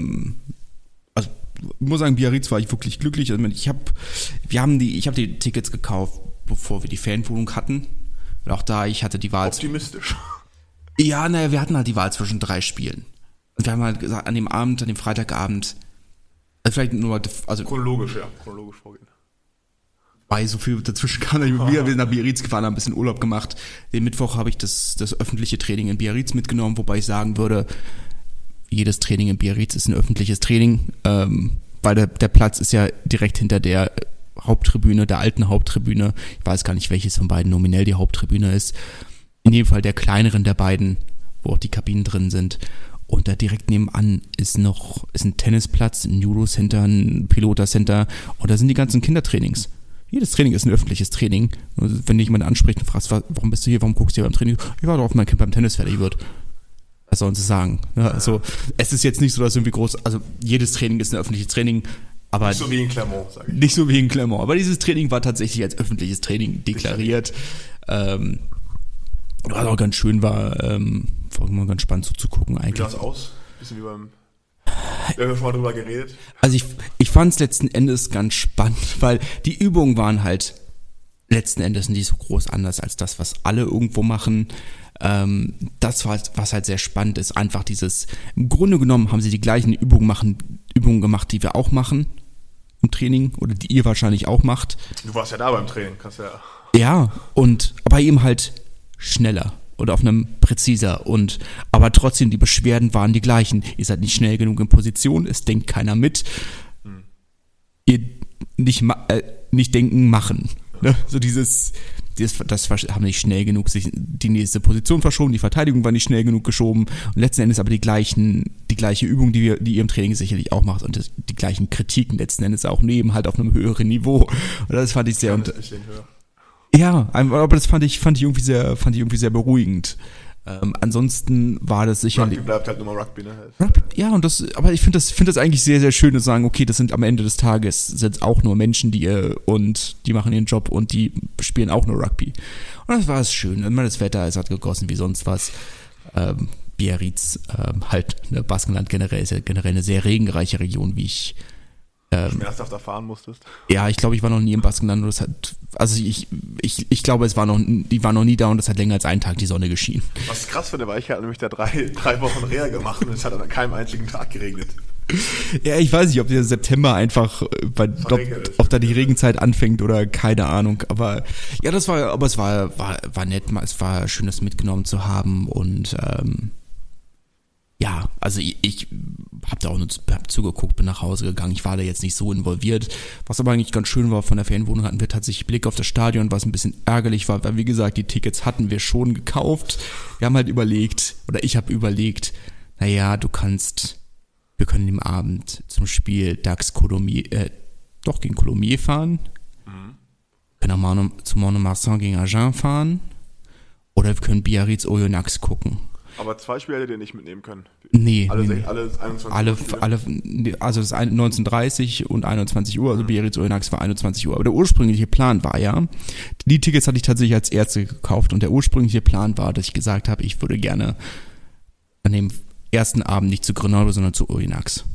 also ich muss sagen, Biarritz war ich wirklich glücklich. Also ich habe die Tickets gekauft, bevor wir die Fanwohnung hatten. Und auch da, ich hatte die Wahl. Optimistisch. Ja, naja, wir hatten halt die Wahl zwischen 3 Spielen. Und wir haben halt gesagt, an dem Freitagabend, vielleicht nur, also chronologisch vorgehen. Weil so viel dazwischen kam, wir sind nach Biarritz gefahren, haben ein bisschen Urlaub gemacht. Den Mittwoch habe ich das öffentliche Training in Biarritz mitgenommen, wobei ich sagen würde, jedes Training in Biarritz ist ein öffentliches Training, weil der Platz ist ja direkt hinter der Haupttribüne, der alten Haupttribüne. Ich weiß gar nicht, welches von beiden nominell die Haupttribüne ist. In jedem Fall der kleineren der beiden, wo auch die Kabinen drin sind. Und da direkt nebenan ist ein Tennisplatz, ein Judo-Center, ein Pilota-Center und da sind die ganzen Kindertrainings. Jedes Training ist ein öffentliches Training. Also wenn dich jemand anspricht und fragst, warum bist du hier, warum guckst du hier beim Training? Ich war doch auf mein Kind beim Tennis fertig wird. Was sollen sie sagen? Ja, also es ist jetzt nicht so, dass irgendwie groß, also jedes Training ist ein öffentliches Training, aber nicht so wie in Clermont, sage ich. Nicht so wie in Clermont, aber dieses Training war tatsächlich als öffentliches Training deklariert. Was auch ganz schön war immer ganz spannend zuzugucken eigentlich. Wie sah es aus? Bisschen wie beim... Wir haben schon mal drüber geredet. Also ich fand es letzten Endes ganz spannend, weil die Übungen waren halt letzten Endes nicht so groß anders als das, was alle irgendwo machen. Das war, was halt sehr spannend ist, einfach im Grunde genommen haben sie die gleichen Übungen gemacht, die wir auch machen im Training oder die ihr wahrscheinlich auch macht. Du warst ja da beim Training, kannst ja... Ja, aber eben halt schneller. Oder auf einem präziser aber trotzdem die Beschwerden waren die gleichen. Ihr seid nicht schnell genug in Position, es denkt keiner mit. Ihr nicht denken, machen. Ne? So das haben nicht schnell genug sich die nächste Position verschoben, die Verteidigung war nicht schnell genug geschoben und letzten Endes aber die gleiche Übung, die ihr im Training sicherlich auch macht und die gleichen Kritiken letzten Endes auch nehmen, halt auf einem höheren Niveau. Und das fand ich sehr ja, aber das fand ich irgendwie sehr beruhigend. Ansonsten war das sicherlich... Rugby bleibt halt nur mal Rugby, ne? Ja, aber ich finde das eigentlich sehr, sehr schön zu sagen, okay, das sind am Ende des Tages sind auch nur Menschen, die machen ihren Job und die spielen auch nur Rugby. Und das war es schön. Das Wetter, es hat gegossen wie sonst was. Biarritz, Baskenland generell ist ja generell eine sehr regenreiche Region, wie ich schmerzhaft erfahren musstest. Ja, ich glaube, ich war noch nie im Baskenland und ich glaube, die war noch nie da und es hat länger als einen Tag die Sonne geschienen. Was ich krass finde, weil ich hatte nämlich da drei Wochen Reha gemacht und es hat an keinem einzigen Tag geregnet. Ja, ich weiß nicht, ob der September einfach, ob da die Regenzeit anfängt oder keine Ahnung, aber ja, es war nett, es war schön, das mitgenommen zu haben und Ja, also ich habe da auch nur hab zugeguckt, bin nach Hause gegangen. Ich war da jetzt nicht so involviert. Was aber eigentlich ganz schön war, von der Ferienwohnung hatten wir tatsächlich Blick auf das Stadion, was ein bisschen ärgerlich war, weil wie gesagt, die Tickets hatten wir schon gekauft. Wir haben halt überlegt, oder ich habe überlegt, naja, wir können im Abend zum Spiel Dax gegen Colomiers fahren. Können auch zu Mont-de-Marsan gegen Agen fahren. Oder wir können Biarritz Oyonnax gucken. Aber 2 Spiele hättet ihr nicht mitnehmen können. Nee. Alle 21 Uhr. Also das 19:30 und 21 Uhr, also Biarritz Oyonnax war 21 Uhr. Aber der ursprüngliche Plan war ja, die Tickets hatte ich tatsächlich als erste gekauft und der ursprüngliche Plan war, dass ich gesagt habe, ich würde gerne an dem ersten Abend nicht zu Grenoble, sondern zu Oyonnax.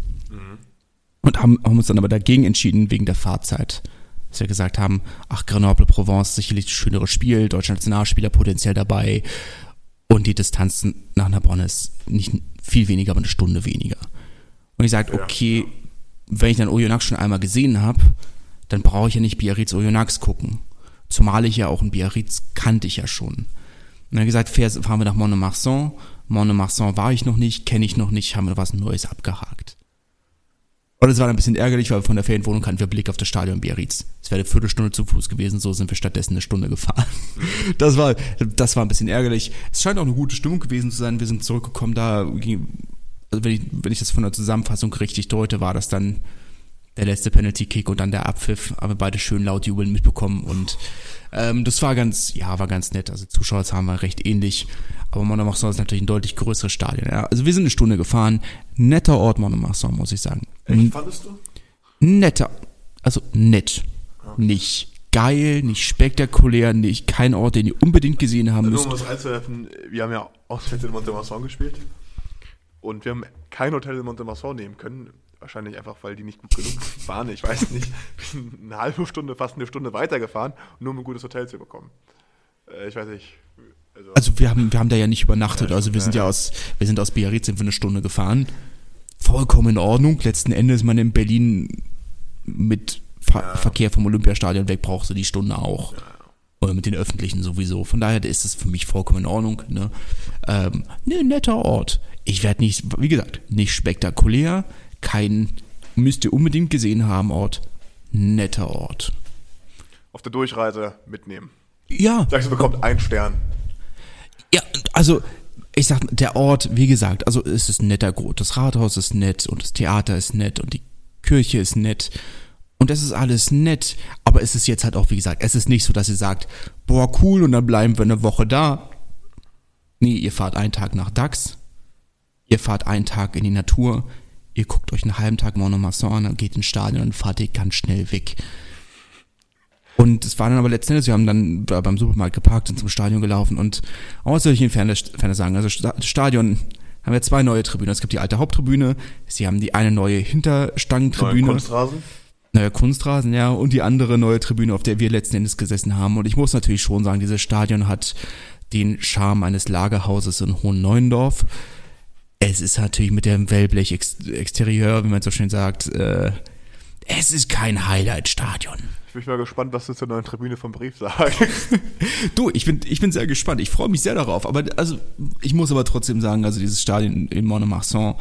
Und haben uns dann aber dagegen entschieden, wegen der Fahrzeit. Dass wir gesagt haben, Grenoble, Provence, sicherlich das schönere Spiel, deutscher Nationalspieler potenziell dabei. Und die Distanz nach Narbonne ist nicht viel weniger, aber eine Stunde weniger. Und ich sagte, okay, wenn ich dann Oyonnax schon einmal gesehen habe, dann brauche ich ja nicht Biarritz Oyonnax gucken. Zumal ich ja auch in Biarritz kannte ich ja schon. Und dann gesagt, fahren wir nach Mont-de-Marsan. Mont-de-Marsan war ich noch nicht, kenne ich noch nicht, haben wir was Neues abgehakt. Und es war ein bisschen ärgerlich, weil von der Ferienwohnung hatten wir Blick auf das Stadion Biarritz. Es wäre eine Viertelstunde zu Fuß gewesen, so sind wir stattdessen eine Stunde gefahren. Das war ein bisschen ärgerlich. Es scheint auch eine gute Stimmung gewesen zu sein. Wir sind zurückgekommen, also wenn ich das von der Zusammenfassung richtig deute, war das dann der letzte Penalty-Kick und dann der Abpfiff, aber beide schön laut jubeln mitbekommen und das war ganz nett. Also Zuschauerzahlen waren recht ähnlich, aber Mont-de-Marsan ist natürlich ein deutlich größeres Stadion. Ja. Also wir sind eine Stunde gefahren, netter Ort Mont-de-Marsan, muss ich sagen. Echt, fandest du? Netter, also nett, okay. Nicht geil, nicht spektakulär, kein Ort, den ihr unbedingt gesehen haben müsst. Nur um was einzuwerfen, wir haben ja auswärts in Mont-de-Marsan gespielt und wir haben kein Hotel in Mont-de-Marsan nehmen können. Wahrscheinlich einfach, weil die nicht gut genug waren. Ich weiß nicht. Wir sind eine halbe Stunde, fast eine Stunde weitergefahren, nur um ein gutes Hotel zu bekommen. Ich weiß nicht. Also wir haben da ja nicht übernachtet. Also wir sind aus Biarritz sind wir eine Stunde gefahren. Vollkommen in Ordnung. Letzten Endes, man in Berlin mit Verkehr vom Olympiastadion weg brauchst du die Stunde auch. Ja. Oder mit den Öffentlichen sowieso. Von daher ist es für mich vollkommen in Ordnung. Ne? Netter Ort. Ich werde nicht, wie gesagt, nicht spektakulär. Müsst ihr unbedingt gesehen haben, Ort. Netter Ort. Auf der Durchreise mitnehmen. Ja. Sagst du, bekommt 1 Stern. Ja, also ich sag, der Ort, wie gesagt, also es ist ein netter Grund. Das Rathaus ist nett und das Theater ist nett und die Kirche ist nett. Und das ist alles nett, aber es ist jetzt halt auch, wie gesagt, es ist nicht so, dass ihr sagt, boah, cool, und dann bleiben wir eine Woche da. Nee, ihr fahrt einen Tag nach Dax, ihr fahrt einen Tag in die Natur, ihr guckt euch einen halben Tag Mont-de-Marsan an, geht ins Stadion und fahrt ihr ganz schnell weg. Und es war dann aber letzten Endes, wir haben dann beim Supermarkt geparkt und zum Stadion gelaufen und was soll ich in Ferne sagen, also das Stadion haben wir 2 neue Tribünen. Es gibt die alte Haupttribüne, sie haben die eine neue Hinterstangentribüne. Neue Kunstrasen? Neuer Kunstrasen, ja, und die andere neue Tribüne, auf der wir letzten Endes gesessen haben. Und ich muss natürlich schon sagen, dieses Stadion hat den Charme eines Lagerhauses in Hohen-Neuendorf. Es ist natürlich mit dem Wellblech-Exterieur, wie man so schön sagt, es ist kein Highlight-Stadion. Ich bin mal gespannt, was du zur neuen Tribüne vom Brief sagst. Du, ich bin sehr gespannt. Ich freue mich sehr darauf. Aber ich muss aber trotzdem sagen, also dieses Stadion in Mont-de-Marsan,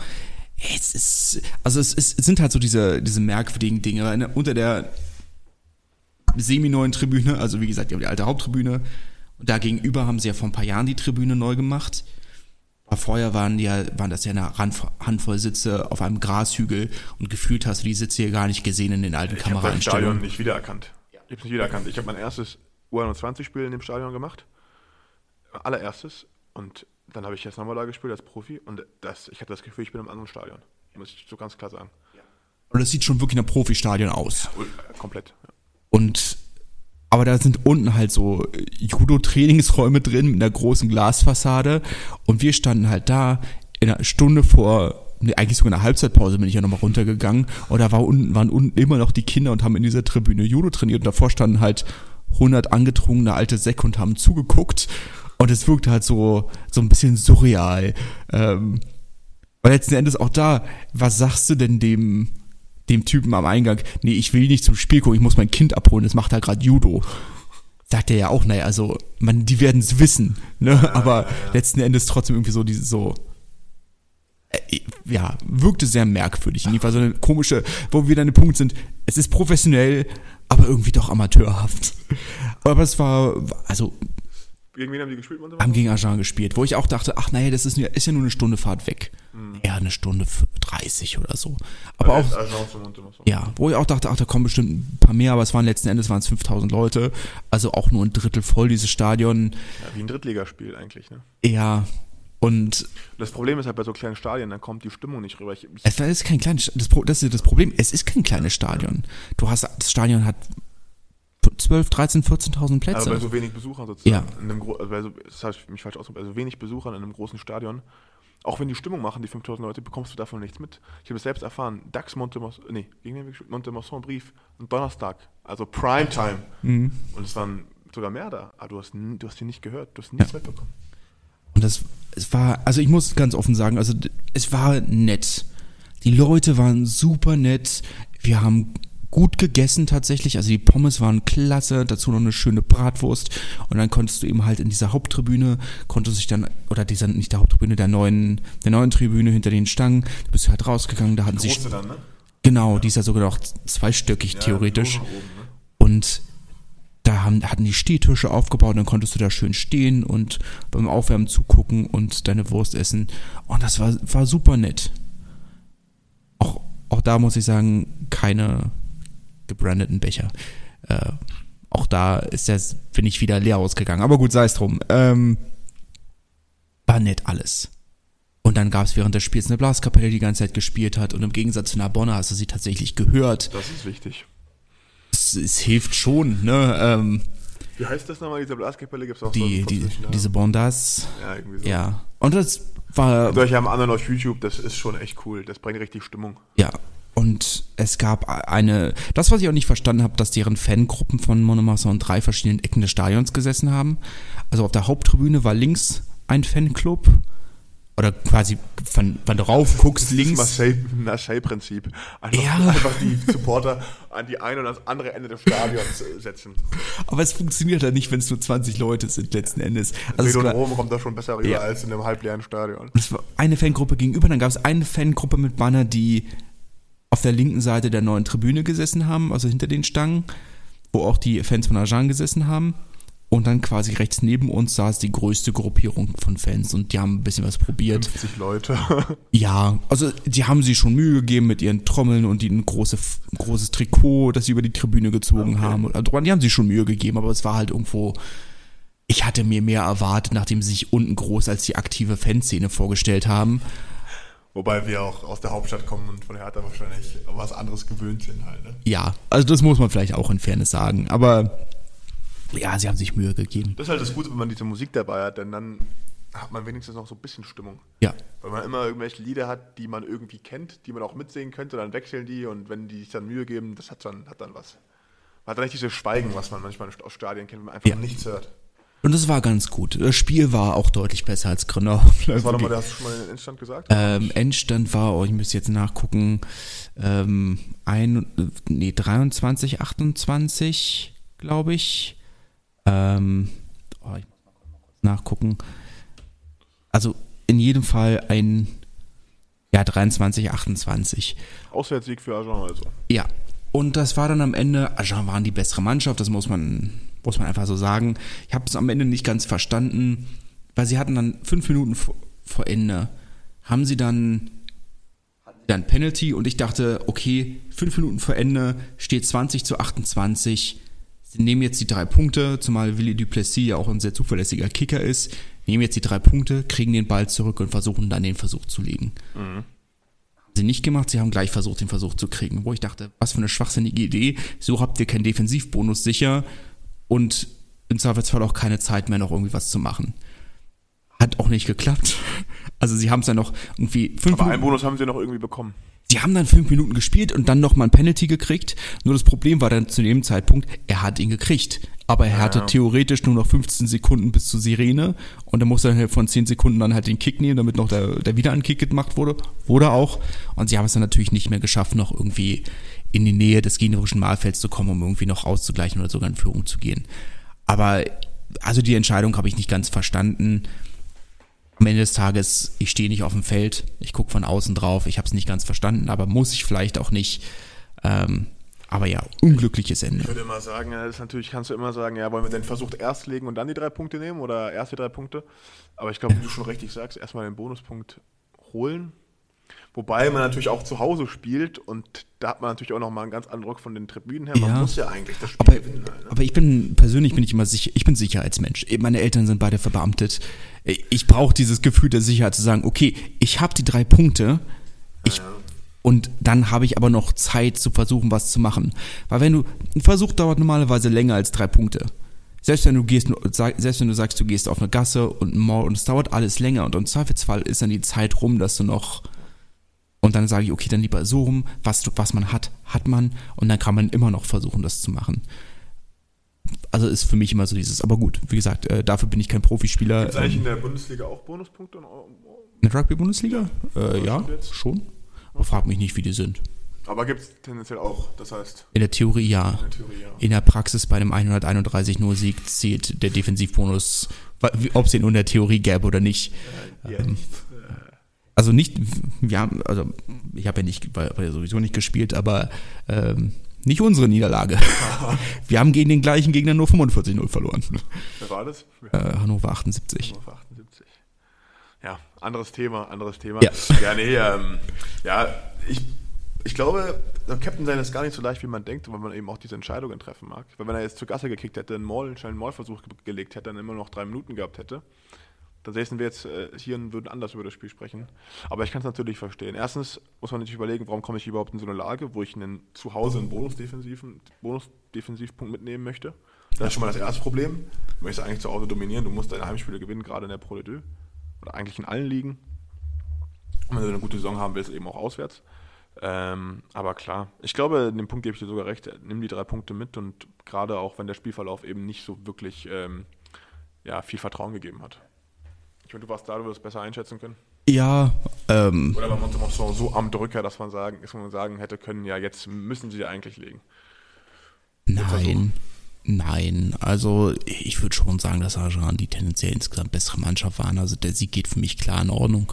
es sind halt so diese merkwürdigen Dinge. Unter der semi-neuen Tribüne, also wie gesagt, die haben die alte Haupttribüne. Und da gegenüber haben sie ja vor ein paar Jahren die Tribüne neu gemacht. Aber vorher waren das ja eine Handvoll Sitze auf einem Grashügel und gefühlt hast du die Sitze hier gar nicht gesehen in den alten Kameraeinstellungen. Ich habe das Stadion nicht wiedererkannt. Ich habe mein erstes U21-Spiel in dem Stadion gemacht. Allererstes. Und dann habe ich jetzt nochmal da gespielt als Profi. Und ich hatte das Gefühl, ich bin im anderen Stadion. Muss ich so ganz klar sagen. Und das sieht schon wirklich nach Profi-Stadion aus. Ja, komplett. Ja. Aber da sind unten halt so Judo-Trainingsräume drin mit einer großen Glasfassade und wir standen halt da in einer Stunde eigentlich sogar eine Halbzeitpause bin ich ja nochmal runtergegangen und da waren unten immer noch die Kinder und haben in dieser Tribüne Judo trainiert und davor standen halt 100 angetrunkene alte Säcke und haben zugeguckt und es wirkte halt so ein bisschen surreal. Weil letzten Endes auch da, was sagst du denn dem Typen am Eingang, nee, ich will nicht zum Spiel gucken, ich muss mein Kind abholen, das macht da gerade Judo. Sagt er ja auch, naja, also, die werden es wissen, ne, aber letzten Endes trotzdem irgendwie so Ja, wirkte sehr merkwürdig. In jedem Fall so eine komische, wo wir dann an dem Punkt sind, es ist professionell, aber irgendwie doch amateurhaft. Aber es war, also... Gegen wen haben die gespielt? Haben gegen Agen gespielt, wo ich auch dachte, ach naja, das ist ja nur eine Stunde Fahrt weg. Ja, eine Stunde 30 oder so. Aber auch, ja, wo ich auch dachte, ach, da kommen bestimmt ein paar mehr, aber letzten Endes waren es 5.000 Leute. Also auch nur ein Drittel voll, dieses Stadion. Ja, wie ein Drittligaspiel eigentlich, ne? Ja, und... Das Problem ist halt bei so kleinen Stadien, dann kommt die Stimmung nicht rüber. Es ist kein kleines, das ist das Problem, es ist kein kleines Stadion. Das Stadion hat 12, 13, 14.000 Plätze. Aber bei so wenig Besuchern sozusagen. Ja. Das habe ich mich falsch ausgedrückt. Also wenig Besuchern in einem großen Stadion. Auch wenn die Stimmung machen, die 5.000 Leute, bekommst du davon nichts mit. Ich habe es selbst erfahren. DAX Montemorson Brief. Am Donnerstag. Also Primetime. Und es waren sogar mehr da. Aber du hast die nicht gehört. Du hast nichts mitbekommen. Und es war, also ich muss ganz offen sagen, also es war nett. Die Leute waren super nett. Wir haben gut gegessen tatsächlich, also die Pommes waren klasse, dazu noch eine schöne Bratwurst und dann konntest du eben halt in dieser Haupttribüne, nicht der Haupttribüne, der neuen Tribüne hinter den Stangen, du bist halt rausgegangen, da hatten sie... Große dann, ne? Genau, die ist ja sogar noch zweistöckig theoretisch. Oben, ne? Und da hatten die Stehtische aufgebaut, dann konntest du da schön stehen und beim Aufwärmen zugucken und deine Wurst essen und das war super nett. Auch da muss ich sagen, gebrandeten Becher. Auch da bin ich wieder leer ausgegangen. Aber gut, sei es drum. War nett alles. Und dann gab es während des Spiels eine Blaskapelle, die ganze Zeit gespielt hat. Und im Gegensatz zu Narbonne hast du sie tatsächlich gehört. Das ist wichtig. Es hilft schon, ne? Wie heißt das nochmal, diese Blaskapelle? Gibt's auch diese Bondas. Ja, irgendwie so. Ja. Und das war... Solche haben anderen auf YouTube, das ist schon echt cool. Das bringt richtig Stimmung. Ja. Und es gab das, was ich auch nicht verstanden habe, dass deren Fangruppen von Mont-de-Marsan in 3 verschiedenen Ecken des Stadions gesessen haben. Also auf der Haupttribüne war links ein Fanclub. Oder quasi, wenn du rauf guckst, links. Das ist Marseille-Prinzip. Einfach die Supporter an die eine und das andere Ende des Stadions setzen. Aber es funktioniert ja nicht, wenn es nur 20 Leute sind, letzten Endes. Also Rom kommt da schon besser rüber als in einem halbleeren Stadion. Es war eine Fangruppe gegenüber, dann gab es eine Fangruppe mit Banner, die auf der linken Seite der neuen Tribüne gesessen haben, also hinter den Stangen, wo auch die Fans von Agen gesessen haben. Und dann quasi rechts neben uns saß die größte Gruppierung von Fans und die haben ein bisschen was probiert. 50 Leute. Ja, also die haben sich schon Mühe gegeben mit ihren Trommeln und ein großes Trikot, das sie über die Tribüne gezogen haben. Also die haben sich schon Mühe gegeben, aber es war halt irgendwo... Ich hatte mir mehr erwartet, nachdem sie sich unten groß als die aktive Fanszene vorgestellt haben. Wobei wir auch aus der Hauptstadt kommen und von Hertha wahrscheinlich was anderes gewöhnt sind halt, ne? Ja, also das muss man vielleicht auch in Fairness sagen, aber ja, sie haben sich Mühe gegeben. Das ist halt das Gute, wenn man diese Musik dabei hat, denn dann hat man wenigstens noch so ein bisschen Stimmung. Ja. Weil man immer irgendwelche Lieder hat, die man irgendwie kennt, die man auch mitsingen könnte, dann wechseln die und wenn die sich dann Mühe geben, das hat dann was. Man hat dann nicht dieses Schweigen, was man manchmal aus Stadien kennt, wenn man einfach nichts hört. Und das war ganz gut. Das Spiel war auch deutlich besser als Grenoble. Das war nochmal, hast du schon mal den Endstand gesagt? Endstand war, ich müsste jetzt nachgucken, 23, 28, glaube ich. Ich muss mal kurz nachgucken. Also in jedem Fall 23, 28. Auswärtssieg für Agen also. Ja. Und das war dann am Ende, Agen waren die bessere Mannschaft, das muss man einfach so sagen. Ich habe es am Ende nicht ganz verstanden, weil sie hatten dann 5 Minuten vor Ende, haben sie dann Penalty und ich dachte, okay, 5 Minuten vor Ende steht 20-28, sie nehmen jetzt die 3 Punkte, zumal Willy Duplessis ja auch ein sehr zuverlässiger Kicker ist, nehmen jetzt die 3 Punkte, kriegen den Ball zurück und versuchen dann den Versuch zu legen. Haben sie nicht gemacht, sie haben gleich versucht, den Versuch zu kriegen, wo ich dachte, was für eine schwachsinnige Idee, so habt ihr keinen Defensivbonus sicher und im Zweifelsfall auch keine Zeit mehr, noch irgendwie was zu machen. Hat auch nicht geklappt. Also sie haben es dann noch irgendwie 5 Minuten... Aber einen Bonus haben sie noch irgendwie bekommen. Sie haben dann 5 Minuten gespielt und dann nochmal ein Penalty gekriegt. Nur das Problem war dann zu dem Zeitpunkt, er hat ihn gekriegt. Aber er hatte theoretisch nur noch 15 Sekunden bis zur Sirene. Und er musste dann von 10 Sekunden dann halt den Kick nehmen, damit noch der Wiederankick gemacht wurde. Wurde auch. Und sie haben es dann natürlich nicht mehr geschafft, noch irgendwie in die Nähe des gegnerischen Mahlfelds zu kommen, um irgendwie noch auszugleichen oder sogar in Führung zu gehen. Aber also die Entscheidung habe ich nicht ganz verstanden. am Ende des Tages, ich stehe nicht auf dem Feld, ich gucke von außen drauf, ich habe es nicht ganz verstanden, aber muss ich vielleicht auch nicht. Aber ja, unglückliches Ende. Ich würde immer sagen, das ist natürlich, kannst du immer sagen, ja, wollen wir den Versuch erst legen und dann die 3 Punkte nehmen oder erst die 3 Punkte? Aber ich glaube, wie du schon richtig sagst, erstmal den Bonuspunkt holen. Wobei man natürlich auch zu Hause spielt und da hat man natürlich auch nochmal einen ganz anderen Druck von den Tribünen her. Man muss ja eigentlich das Spiel gewinnen. Halt, ne? Aber ich bin nicht immer sicher, ich bin Sicherheitsmensch. Meine Eltern sind beide verbeamtet. Ich brauche dieses Gefühl der Sicherheit zu sagen, okay, ich habe die 3 Punkte, und dann habe ich aber noch Zeit zu versuchen, was zu machen. Weil ein Versuch dauert normalerweise länger als 3 Punkte. Selbst wenn du sagst, du gehst auf eine Gasse und ein Mall und es dauert alles länger und im Zweifelsfall ist dann die Zeit rum, dass du noch, und dann sage ich, okay, dann lieber so rum, was man hat man und dann kann man immer noch versuchen, das zu machen. Also ist für mich immer so dieses, aber gut, wie gesagt, dafür bin ich kein Profispieler. Gibt es eigentlich in der Bundesliga auch Bonuspunkte? In der Rugby-Bundesliga? Ja, schon. Aber frag mich nicht, wie die sind. Aber gibt es tendenziell auch, das heißt? In der Theorie ja. In der Praxis bei einem 131-0-Sieg zählt der Defensivbonus, ob es den nur in der Theorie gäbe oder nicht. Also nicht, also ich habe ja nicht, weil ja sowieso nicht gespielt, aber nicht unsere Niederlage. Wir haben gegen den gleichen Gegner nur 45-0 verloren. Wer war das? Hannover 78. Hannover 78. Ja, anderes Thema. Ja, ich glaube, der Captain sein ist gar nicht so leicht, wie man denkt, weil man eben auch diese Entscheidungen treffen mag. Weil wenn er jetzt zur Gasse gekickt hätte, einen Maulversuch gelegt hätte, dann immer noch 3 Minuten gehabt hätte, dann säßen wir jetzt hier und würden anders über das Spiel sprechen. Aber ich kann es natürlich verstehen. Erstens muss man natürlich überlegen, warum komme ich überhaupt in so eine Lage, wo ich zu Hause einen Bonusdefensivpunkt mitnehmen möchte. Das ist schon mal das erste Problem. Du möchtest eigentlich zu Hause dominieren, du musst deine Heimspiele gewinnen, gerade in der Pro de Deux. Oder eigentlich in allen Ligen. Und wenn du eine gute Saison haben willst, eben auch auswärts. Aber klar, ich glaube, in dem Punkt gebe ich dir sogar recht, nimm die 3 Punkte mit und gerade auch, wenn der Spielverlauf eben nicht so wirklich viel Vertrauen gegeben hat. Ich meine, du warst da, du wirst es besser einschätzen können. Ja. Oder war Mont-de-Marsan so am Drücker, dass man sagen hätte können, ja, jetzt müssen sie ja eigentlich legen. Nein, also ich würde schon sagen, dass Agen die tendenziell insgesamt bessere Mannschaft waren. Also der Sieg geht für mich klar in Ordnung.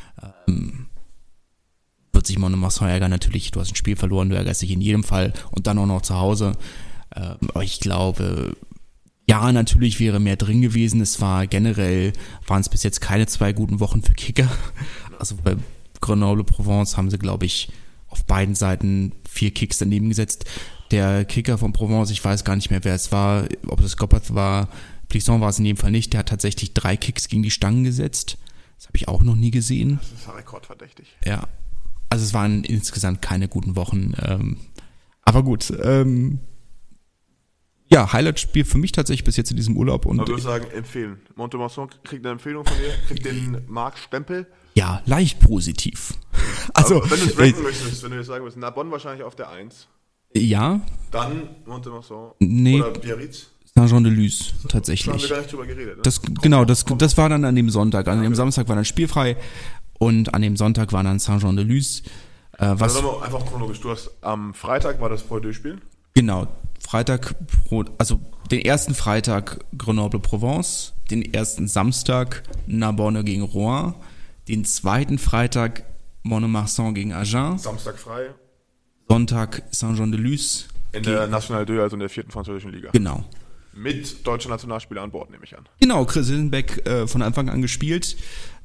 Wird sich Mont-de-Marsan ärgern, natürlich, du hast ein Spiel verloren, du ärgerst dich in jedem Fall und dann auch noch zu Hause. Aber ich glaube, ja, natürlich wäre mehr drin gewesen. Waren es bis jetzt keine 2 guten Wochen für Kicker. Also bei Grenoble-Provence haben sie, glaube ich, auf beiden Seiten 4 Kicks daneben gesetzt. Der Kicker von Provence, ich weiß gar nicht mehr, wer es war, ob es Goppert war, Plisson war es in jedem Fall nicht, der hat tatsächlich 3 Kicks gegen die Stangen gesetzt. Das habe ich auch noch nie gesehen. Das ist rekordverdächtig. Ja, also es waren insgesamt keine guten Wochen. Aber gut, Highlight-Spiel für mich tatsächlich bis jetzt in diesem Urlaub. Und ich würde sagen, empfehlen. Mont-de-Marsan kriegt eine Empfehlung von dir, kriegt den Marc-Stempel. Ja, leicht positiv. Also, aber wenn du es ranken möchtest, wenn du jetzt sagen willst, Narbonne wahrscheinlich auf der 1. Ja. Dann Mont-de-Marsan oder Biarritz. Saint-Jean-de-Luz, tatsächlich. Da haben wir gar nicht drüber geredet. Das war dann an dem Sonntag. An dem Samstag war dann spielfrei und an dem Sonntag war dann Saint-Jean-de-Luz. Also einfach chronologisch. Du hast am Freitag war das Pro de Deux-Spiel? Genau. Den ersten Freitag Grenoble-Provence, den ersten Samstag Narbonne gegen Rouen, den zweiten Freitag Mont-de-Marsan gegen Agen. Samstag frei. Sonntag Saint-Jean-de-Luz. In der National 2, also in der 4. französischen Liga. Genau. Mit deutschen Nationalspieler an Bord, nehme ich an. Genau, Chris Hillenbeck von Anfang an gespielt.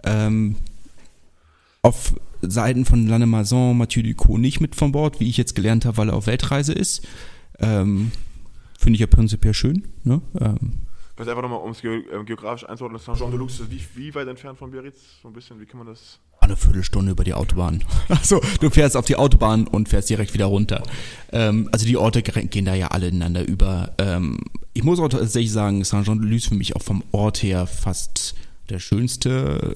Auf Seiten von Lannemezan, Mathieu Ducot nicht mit von Bord, wie ich jetzt gelernt habe, weil er auf Weltreise ist. Finde ich ja prinzipiell schön. Ne? Vielleicht einfach nochmal, um es geografisch einzuordnen, Saint-Jean-de-Luz ist wie weit entfernt von Biarritz? So ein bisschen, wie kann man das... Eine Viertelstunde über die Autobahn. Also du fährst auf die Autobahn und fährst direkt wieder runter. Also die Orte gehen da ja alle ineinander über. Ich muss auch tatsächlich sagen, Saint-Jean-de-Luz für mich auch vom Ort her fast der schönste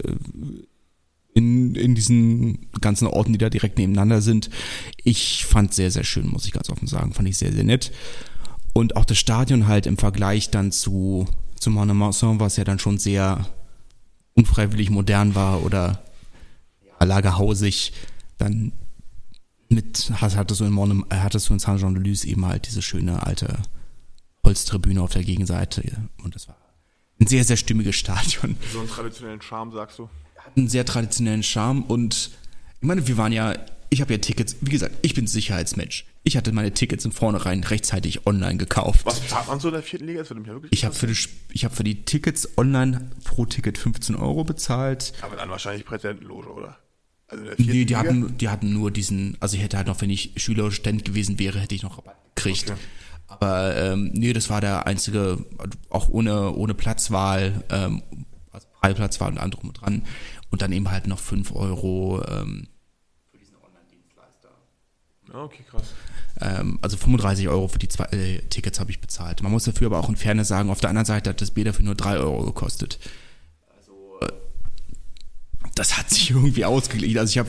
in diesen ganzen Orten, die da direkt nebeneinander sind. Ich fand sehr, sehr schön, muss ich ganz offen sagen. Fand ich sehr, sehr nett. Und auch das Stadion halt im Vergleich dann zu Mont-de-Marsan, was ja dann schon sehr unfreiwillig modern war oder lagerhausig, dann hattest du in Saint-Jean-de-Luz eben halt diese schöne alte Holztribüne auf der Gegenseite und das war ein sehr, sehr stimmiges Stadion. So einen traditionellen Charme, sagst du? Hat einen sehr traditionellen Charme und ich meine, ich habe ja Tickets, wie gesagt, ich bin Sicherheitsmensch. Ich hatte meine Tickets im Vornherein rechtzeitig online gekauft. Was zahlt man so in der 4. Liga? Das würde mich ja wirklich Ich habe für die Tickets online pro Ticket 15 Euro bezahlt. Aber dann wahrscheinlich Präsidentenloge, oder? Also in der 4. Nee, Liga? die hatten nur diesen, also ich hätte halt noch, wenn ich Schülerstudent gewesen wäre, hätte ich noch Rabatt gekriegt. Okay. Aber nee, das war der einzige, auch ohne Platzwahl, also freie Platzwahl und andere mit dran. Und dann eben halt noch 5 Euro für diesen Online-Dienstleister. Okay, krass. Also 35 Euro für die zwei Tickets habe ich bezahlt. Man muss dafür aber auch in Fairness sagen, auf der anderen Seite hat das Bier dafür nur 3 Euro gekostet. Also das hat sich irgendwie ausgeglichen. Also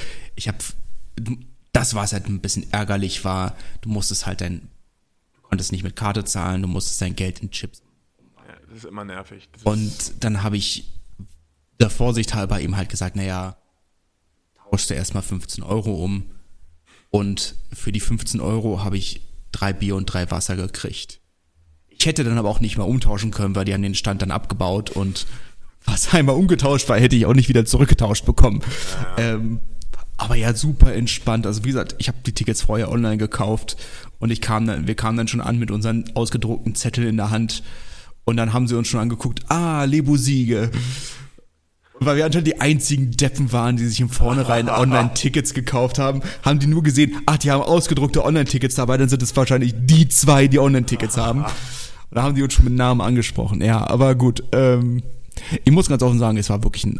das, was halt ein bisschen ärgerlich war, du konntest nicht mit Karte zahlen, du musstest dein Geld in Chips. Ja, das ist immer nervig. Und dann habe ich der Vorsicht halber eben halt gesagt, naja, tauschst du erstmal 15 Euro um. Und für die 15 Euro habe ich 3 Bier und 3 Wasser gekriegt. Ich hätte dann aber auch nicht mal umtauschen können, weil die haben den Stand dann abgebaut und was einmal umgetauscht war, hätte ich auch nicht wieder zurückgetauscht bekommen. Ja. Aber ja, super entspannt. Also wie gesagt, ich habe die Tickets vorher online gekauft und wir kamen dann schon an mit unseren ausgedruckten Zettel in der Hand und dann haben sie uns schon angeguckt, Lebu-Siege. Weil wir anscheinend die einzigen Deppen waren, die sich im Vornherein Online-Tickets gekauft haben, haben die nur gesehen, die haben ausgedruckte Online-Tickets dabei, dann sind es wahrscheinlich die 2, die Online-Tickets haben. Und da haben die uns schon mit Namen angesprochen. Ja, aber gut. Ich muss ganz offen sagen, es war wirklich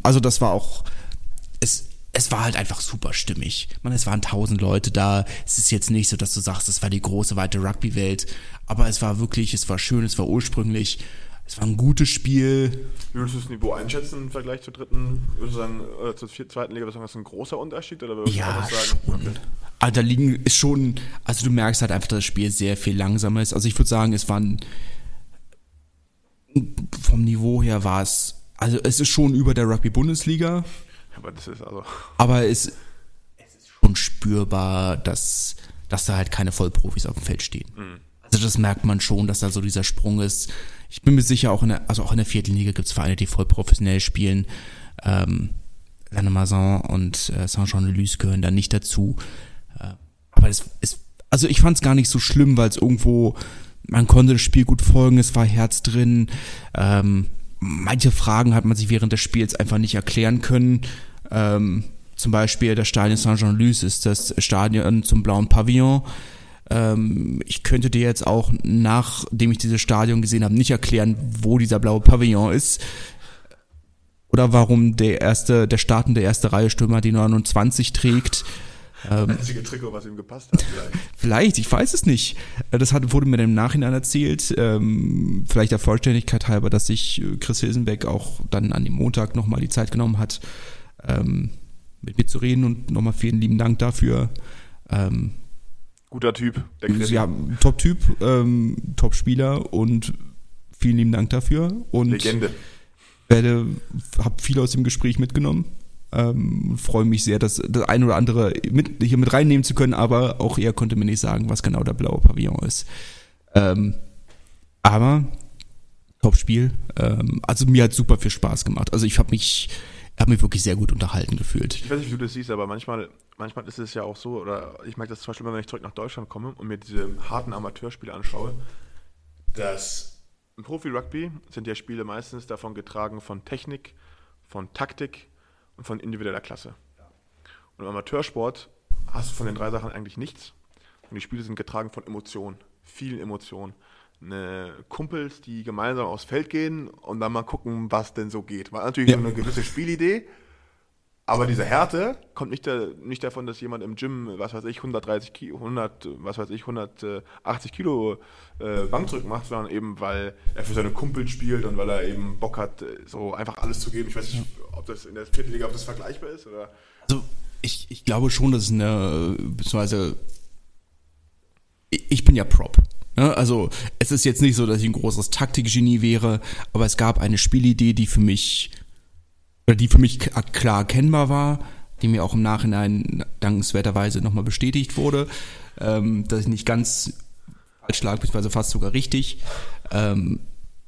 es war halt einfach super stimmig. Es waren 1000 Leute da. Es ist jetzt nicht so, dass du sagst, es war die große, weite Rugby-Welt. Aber es war schön, es war ursprünglich. Es war ein gutes Spiel. Wie würdest du das Niveau einschätzen im Vergleich zur dritten, würdest du sagen, zur 2. Liga, würdest du sagen, das ist ein großer Unterschied? Oder würdest du Ja, sagen? schon. Okay. Also also du merkst halt einfach, dass das Spiel sehr viel langsamer ist. Also ich würde sagen, vom Niveau her es ist schon über der Rugby-Bundesliga. Aber das ist also... Aber es ist schon spürbar, dass da halt keine Vollprofis auf dem Feld stehen. Mhm. Also das merkt man schon, dass da so dieser Sprung ist. Ich bin mir sicher, auch in der 4. Liga gibt es Vereine, die voll professionell spielen. Lannemezan und Saint-Jean-de-Luz gehören da nicht dazu. Aber also ich fand es gar nicht so schlimm, weil es irgendwo, man konnte das Spiel gut folgen, es war Herz drin. Manche Fragen hat man sich während des Spiels einfach nicht erklären können. Zum Beispiel das Stadion Saint-Jean-de-Luz ist das Stadion zum blauen Pavillon. Ich könnte dir jetzt auch, nachdem ich dieses Stadion gesehen habe, nicht erklären, wo dieser blaue Pavillon ist. Oder warum der startende erste Reihe Stürmer die 29 trägt. Einzige Trikot, was ihm gepasst hat, vielleicht. Vielleicht, ich weiß es nicht. Das wurde mir im Nachhinein erzählt. Vielleicht der Vollständigkeit halber, dass sich Chris Hilsenbeck auch dann an dem Montag nochmal die Zeit genommen hat, mit mir zu reden, und nochmal vielen lieben Dank dafür. Guter Typ, der Chris. Ja, Top-Typ, Top-Spieler und vielen lieben Dank dafür. Und Legende. Habe viel aus dem Gespräch mitgenommen. Freue mich sehr, das ein oder andere hier mit reinnehmen zu können, aber auch er konnte mir nicht sagen, was genau der blaue Pavillon ist. Aber Top-Spiel. Also mir hat super viel Spaß gemacht. Also ich habe mich wirklich sehr gut unterhalten gefühlt. Ich weiß nicht, wie du das siehst, aber manchmal ist es ja auch so, oder ich merke das zum Beispiel, wenn ich zurück nach Deutschland komme und mir diese harten Amateurspiele anschaue, dass im Profi-Rugby sind ja Spiele meistens davon getragen von Technik, von Taktik und von individueller Klasse. Und im Amateursport hast du von den 3 Sachen eigentlich nichts. Und die Spiele sind getragen von Emotionen, vielen Emotionen. Kumpels, die gemeinsam aufs Feld gehen und dann mal gucken, was denn so geht. Man hat natürlich so eine gewisse Spielidee, aber diese Härte kommt nicht davon, dass jemand im Gym, 180 Kilo Bankdrücken macht, sondern eben, weil er für seine Kumpels spielt und weil er eben Bock hat, so einfach alles zu geben. Ich weiß nicht, ob das in der 4. Liga, ob das vergleichbar ist, oder? Also ich glaube schon, dass beziehungsweise ich bin ja Prop. Ne? Also es ist jetzt nicht so, dass ich ein großes Taktikgenie wäre, aber es gab eine Spielidee, die für mich klar erkennbar war, die mir auch im Nachhinein dankenswerterweise nochmal bestätigt wurde, dass ich nicht ganz falsch lag, beziehungsweise fast sogar richtig.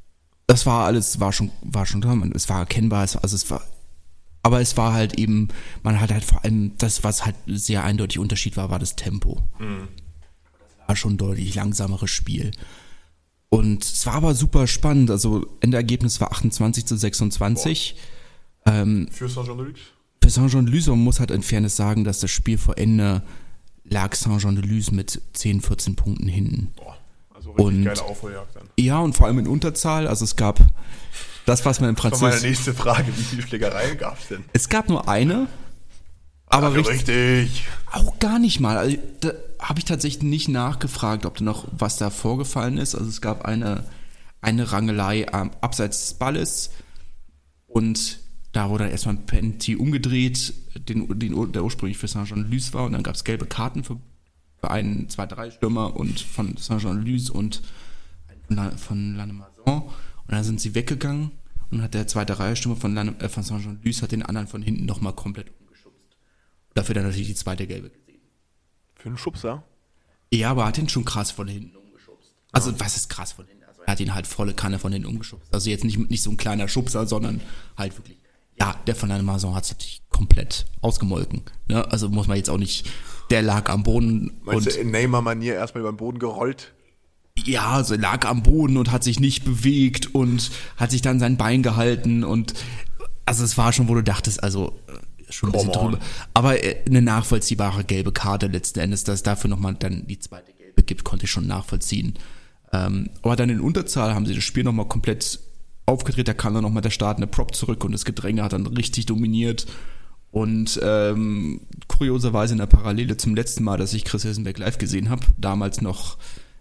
Das war alles, war schon da, es war erkennbar, aber es war halt eben, man hat halt vor allem, das, was halt sehr eindeutig Unterschied war das Tempo. Das war schon ein deutlich langsameres Spiel. Und es war aber super spannend, also Endergebnis war 28-26. Für Saint-Jean-de-Luz? Für Saint-Jean-de-Luz, man muss halt in Fairness sagen, dass das Spiel vor Ende lag Saint-Jean-de-Luz mit 10, 14 Punkten hinten. Boah, also richtig geile Aufholjagd dann. Ja, und vor allem in Unterzahl, also es gab das, was man im Französischen... Das war meine nächste Frage, wie viele Schlägereien gab es denn? Es gab nur eine, aber also richtig. Auch gar nicht mal, also da habe ich tatsächlich nicht nachgefragt, ob da noch was da vorgefallen ist, also es gab eine Rangelei abseits des Balles und da wurde dann erstmal ein Penalty umgedreht, der ursprünglich für Saint-Jean-de-Luz war. Und dann gab es gelbe Karten für einen 2-3-Stürmer und von Saint-Jean-de-Luz und von Lannemezan. Und dann sind sie weggegangen und hat der 2-3-Stürmer von Saint-Jean-de-Luz hat den anderen von hinten nochmal komplett umgeschubst. Dafür dann natürlich die zweite gelbe gesehen. Für einen Schubser? Ja, aber hat ihn schon krass von hinten umgeschubst. Also was ist krass von hinten? Also er hat ihn halt volle Kanne von hinten umgeschubst. Also jetzt nicht so ein kleiner Schubser, sondern halt wirklich... Ja, der von Lannemezan hat es natürlich komplett ausgemolken. Ne? Also muss man jetzt auch nicht, der lag am Boden. Meinst du in Neymar-Manier erstmal über den Boden gerollt? Ja, also er lag am Boden und hat sich nicht bewegt und hat sich dann sein Bein gehalten und also es war schon, wo du dachtest, also schon ein bisschen drüber. Aber eine nachvollziehbare gelbe Karte letzten Endes, dass es dafür nochmal dann die zweite gelbe gibt, konnte ich schon nachvollziehen. Aber dann in Unterzahl haben sie das Spiel nochmal komplett aufgedreht, da kam dann nochmal der startende Prop zurück und das Gedränge hat dann richtig dominiert und kurioserweise in der Parallele zum letzten Mal, dass ich Chris Hilsenberg live gesehen habe, damals noch,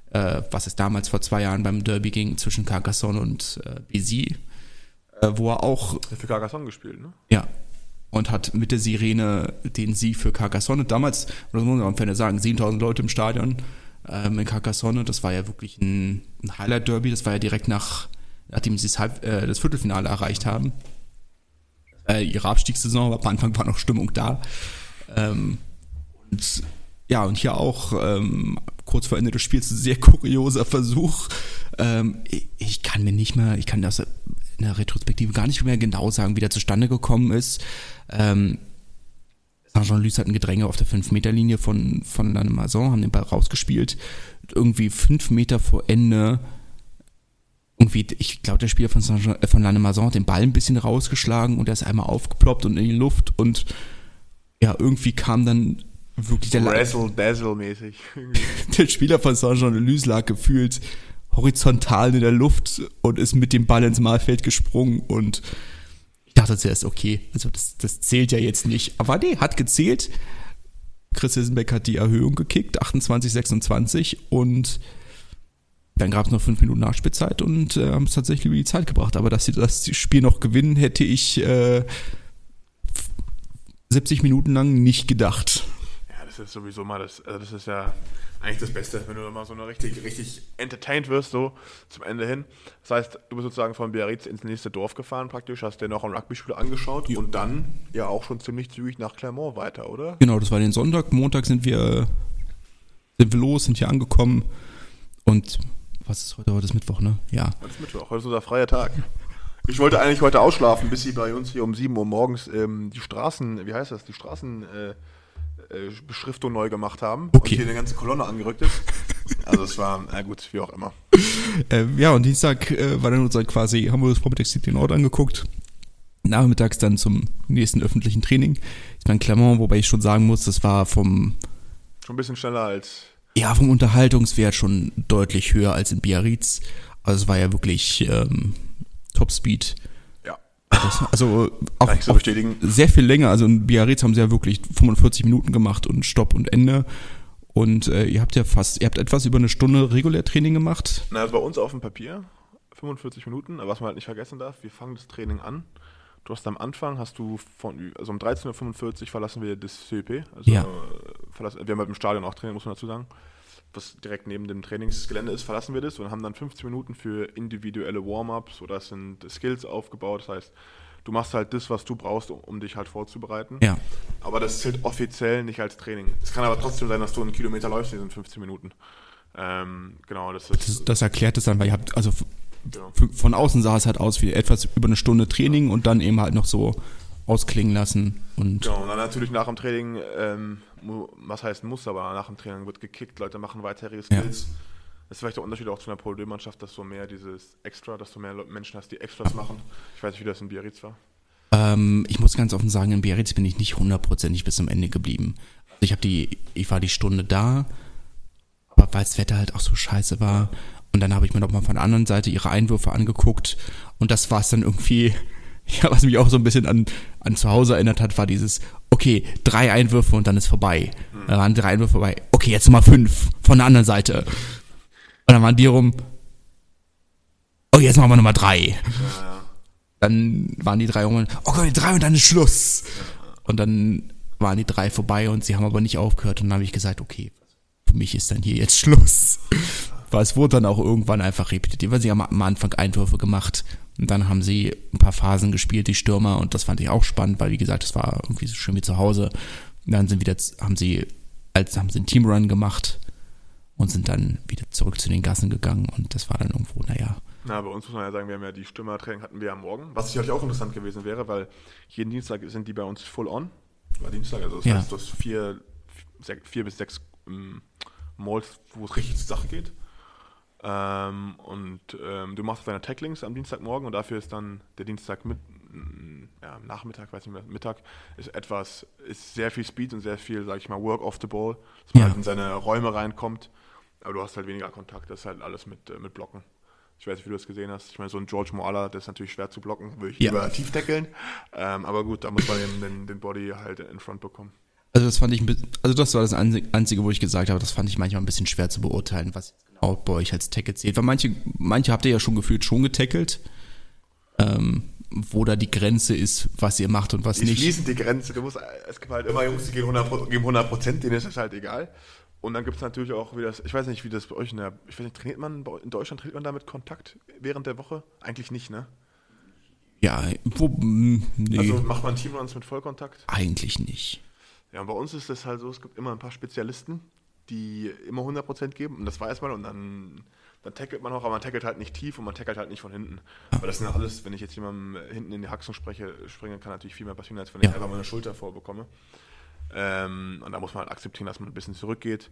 vor 2 Jahren beim Derby ging zwischen Carcassonne und Béziers, wo er auch... Er hat für Carcassonne gespielt, ne? Ja, und hat mit der Sirene den Sieg für Carcassonne, damals, das muss man am Ende sagen, 7.000 Leute im Stadion in Carcassonne, das war ja wirklich ein Highlight-Derby, das war ja direkt nachdem sie das Viertelfinale erreicht haben. Ihre Abstiegssaison, aber am Anfang war noch Stimmung da. Und hier auch kurz vor Ende des Spiels ein sehr kurioser Versuch. Ich kann das in der Retrospektive gar nicht mehr genau sagen, wie der zustande gekommen ist. Saint-Jean-de-Luz hat ein Gedränge auf der 5-Meter-Linie von Lannemezan, haben den Ball rausgespielt. Irgendwie 5 Meter vor Ende ich glaube, der Spieler von Lannemezan hat den Ball ein bisschen rausgeschlagen und er ist einmal aufgeploppt und in die Luft und ja, irgendwie kam dann wirklich Razzle-Dazzle-mäßig. Der Spieler von Saint-Jean-de-Luz lag gefühlt horizontal in der Luft und ist mit dem Ball ins Mahlfeld gesprungen und ich dachte zuerst, okay, also das zählt ja jetzt nicht, aber nee, hat gezählt. Chris Hilsenbeck hat die Erhöhung gekickt, 28-26 und dann gab es noch 5 Minuten Nachspielzeit und haben es tatsächlich über die Zeit gebracht. Aber dass sie das Spiel noch gewinnen, hätte ich 70 Minuten lang nicht gedacht. Ja, das ist sowieso mal das ist ja eigentlich das Beste, wenn du mal so richtig entertained wirst, so zum Ende hin. Das heißt, du bist sozusagen von Biarritz ins nächste Dorf gefahren praktisch, hast dir noch ein Rugby-Spiel angeschaut und dann ja auch schon ziemlich zügig nach Clermont weiter, oder? Genau, das war den Sonntag. Montag sind wir los, sind hier angekommen und was ist heute? Heute ist Mittwoch, ne? Ja. Heute ist Mittwoch, heute ist unser freier Tag. Ich wollte eigentlich heute ausschlafen, bis sie bei uns hier um 7 Uhr morgens die Straßenbeschriftung neu gemacht haben und hier eine ganze Kolonne angerückt ist. Also es war, na gut, wie auch immer. Und Dienstag war dann quasi, haben wir das Vormittags City Nord angeguckt. Nachmittags dann zum nächsten öffentlichen Training. Ich war in Clermont, wobei ich schon sagen muss, das war schon ein bisschen schneller als... Ja, vom Unterhaltungswert schon deutlich höher als in Biarritz. Also es war ja wirklich Top-Speed. Ja. Also auch bestätigen. Sehr viel länger. Also in Biarritz haben sie ja wirklich 45 Minuten gemacht und Stopp und Ende. Und ihr habt etwas über eine Stunde Regulärtraining gemacht. Na, also bei uns auf dem Papier 45 Minuten, aber was man halt nicht vergessen darf, wir fangen das Training an. Du hast am Anfang, um 13.45 Uhr verlassen wir das CEP. Also ja. Wir haben halt im Stadion auch Training, muss man dazu sagen, was direkt neben dem Trainingsgelände ist, verlassen wir das und haben dann 15 Minuten für individuelle Warm-ups oder es sind Skills aufgebaut. Das heißt, du machst halt das, was du brauchst, um dich halt vorzubereiten. Ja. Aber das zählt offiziell nicht als Training. Es kann aber trotzdem sein, dass du einen Kilometer läufst in diesen 15 Minuten. Genau, das erklärt es dann, weil ihr habt, also von außen sah es halt aus wie etwas über eine Stunde Training und dann eben halt noch so ausklingen lassen. Und und dann natürlich nach dem Training, was heißt muss, aber nach dem Training wird gekickt, Leute machen weitere Skills. Das ist vielleicht der Unterschied auch zu einer Pole-D-Mannschaft, dass du mehr dieses Extra, dass du mehr Menschen hast, die Extras machen. Ich weiß nicht, wie das in Biarritz war. Ich muss ganz offen sagen, in Biarritz bin ich nicht 100% bis zum Ende geblieben. Also ich war die Stunde da, aber weil das Wetter halt auch so scheiße war. Und dann habe ich mir noch mal von der anderen Seite ihre Einwürfe angeguckt. Und das war es dann irgendwie, ja, was mich auch so ein bisschen an zu Hause erinnert hat, war dieses, okay, 3 Einwürfe und dann ist vorbei. Da waren 3 Einwürfe vorbei. Okay, jetzt nochmal 5 von der anderen Seite. Und dann waren die rum, oh, jetzt machen wir nochmal 3. Dann waren die 3 rum, okay, 3 und dann ist Schluss. Und dann waren die 3 vorbei und sie haben aber nicht aufgehört. Und dann habe ich gesagt, okay, für mich ist dann hier jetzt Schluss. Weil es wurde dann auch irgendwann einfach repetitiv, weil sie haben am Anfang Einwürfe gemacht und dann haben sie ein paar Phasen gespielt, die Stürmer, und das fand ich auch spannend, weil wie gesagt, es war irgendwie so schön wie zu Hause. Und dann haben sie einen Teamrun gemacht und sind dann wieder zurück zu den Gassen gegangen und das war dann irgendwo, naja. Na, bei uns muss man ja sagen, wir haben ja die Stürmertraining hatten wir ja morgen, was sicherlich auch interessant gewesen wäre, weil jeden Dienstag sind die bei uns full on. War Dienstag, also das heißt, du hast 4 bis 6 Malls, wo es richtig zur Sache geht. Du machst deine Tacklings am Dienstagmorgen und dafür ist dann der Dienstag Nachmittag, weiß nicht mehr, Mittag, ist sehr viel Speed und sehr viel, sag ich mal, Work off the ball, dass man halt in seine Räume reinkommt, aber du hast halt weniger Kontakt, das ist halt alles mit Blocken. Ich weiß nicht, wie du das gesehen hast. Ich meine, so ein George Moala, der ist natürlich schwer zu blocken, würde ich lieber tief tackeln, aber gut, da muss man eben den Body halt in Front bekommen. Also das fand ich, das war das Einzige, wo ich gesagt habe, das fand ich manchmal ein bisschen schwer zu beurteilen, was genau bei euch als Tackle zählt. Weil manche habt ihr ja schon gefühlt schon getackelt, wo da die Grenze ist, was ihr macht und was nicht. Die schließen die Grenze. Es gibt halt immer Jungs, die geben 100%, denen ist das halt egal. Und dann gibt es natürlich auch, ich weiß nicht, wie das bei euch, trainiert man, in Deutschland trainiert man damit Kontakt während der Woche? Eigentlich nicht, ne? Ja, nee. Also macht man Teamruns mit Vollkontakt? Eigentlich nicht. Ja, und bei uns ist das halt so, es gibt immer ein paar Spezialisten, die immer 100% geben und das weiß man und dann tackelt man auch, aber man tackelt halt nicht tief und man tackelt halt nicht von hinten. Aber das sind ja alles, wenn ich jetzt jemandem hinten in die Haxen springe, kann natürlich viel mehr passieren, als wenn ich einfach meine Schulter vorbekomme. Und da muss man halt akzeptieren, dass man ein bisschen zurückgeht.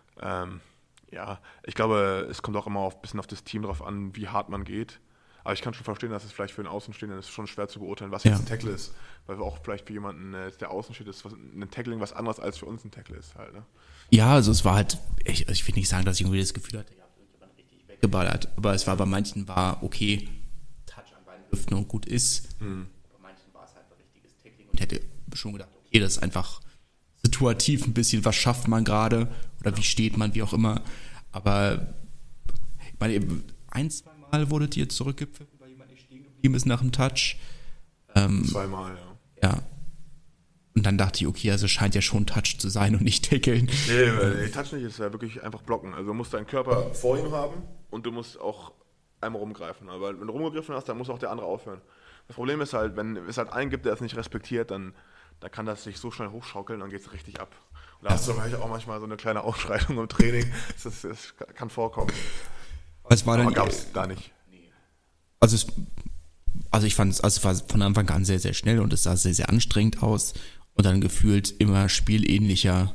Ich glaube, es kommt auch immer ein bisschen auf das Team drauf an, wie hart man geht. Aber ich kann schon verstehen, dass es vielleicht für einen Außenstehenden ist schon schwer zu beurteilen, was jetzt ein Tackle ist. Weil auch vielleicht für jemanden, der außen steht, ist ein Tackling was anderes als für uns ein Tackle ist halt. Ne? Ja, also es war halt, ich will nicht sagen, dass ich irgendwie das Gefühl hatte, jemand richtig weggeballert. Aber es war bei manchen okay, Touch an beiden Hüften und gut ist. Bei manchen war es halt ein richtiges Tackling und hätte schon gedacht, okay, das ist einfach situativ ein bisschen, was schafft man gerade oder wie steht man, wie auch immer. Aber ich meine, 1-2 Mal wurdet ihr zurückgepfiffen, weil jemand nicht stehen geblieben ist nach dem Touch. 2 Mal, ja. Ja. Und dann dachte ich, okay, also scheint ja schon Touch zu sein und nicht tackeln. Nee, Touch nicht, ist ja wirklich einfach blocken. Also du musst deinen Körper vor ihm haben und du musst auch einmal rumgreifen. Aber wenn du rumgegriffen hast, dann muss auch der andere aufhören. Das Problem ist halt, wenn es halt einen gibt, der es nicht respektiert, dann kann das sich so schnell hochschaukeln, dann geht es richtig ab. Und da hast du auch manchmal so eine kleine Ausschreitung im Training. Das kann vorkommen. Aber gab es da nicht. Also ich fand es war von Anfang an sehr, sehr schnell und es sah sehr, sehr anstrengend aus und dann gefühlt immer spielähnlicher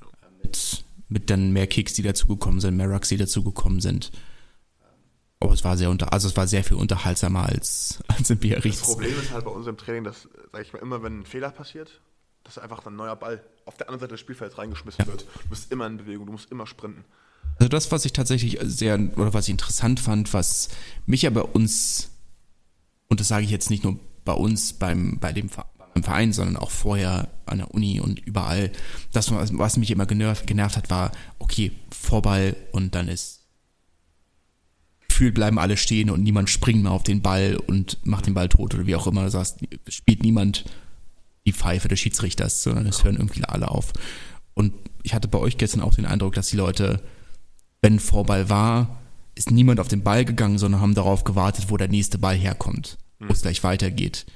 mit dann mehr Kicks, die dazugekommen sind, mehr Rucks, die dazugekommen sind. Aber es war sehr viel unterhaltsamer als in Biarritz. Das Problem ist halt bei uns im Training, dass, sag ich mal, immer wenn ein Fehler passiert, dass einfach ein neuer Ball auf der anderen Seite des Spielfelds reingeschmissen wird. Du bist immer in Bewegung, du musst immer sprinten. Also das, was ich tatsächlich was ich interessant fand, was mich ja bei uns, und das sage ich jetzt nicht nur bei uns beim Verein, sondern auch vorher an der Uni und überall, das, was mich immer genervt hat, war, okay, Vorball und dann gefühlt bleiben alle stehen und niemand springt mehr auf den Ball und macht den Ball tot oder wie auch immer. Du sagst, spielt niemand die Pfeife des Schiedsrichters, sondern es hören irgendwie alle auf. Und ich hatte bei euch gestern auch den Eindruck, dass die Leute, wenn Vorball war, ist niemand auf den Ball gegangen, sondern haben darauf gewartet, wo der nächste Ball herkommt, wo es gleich weitergeht.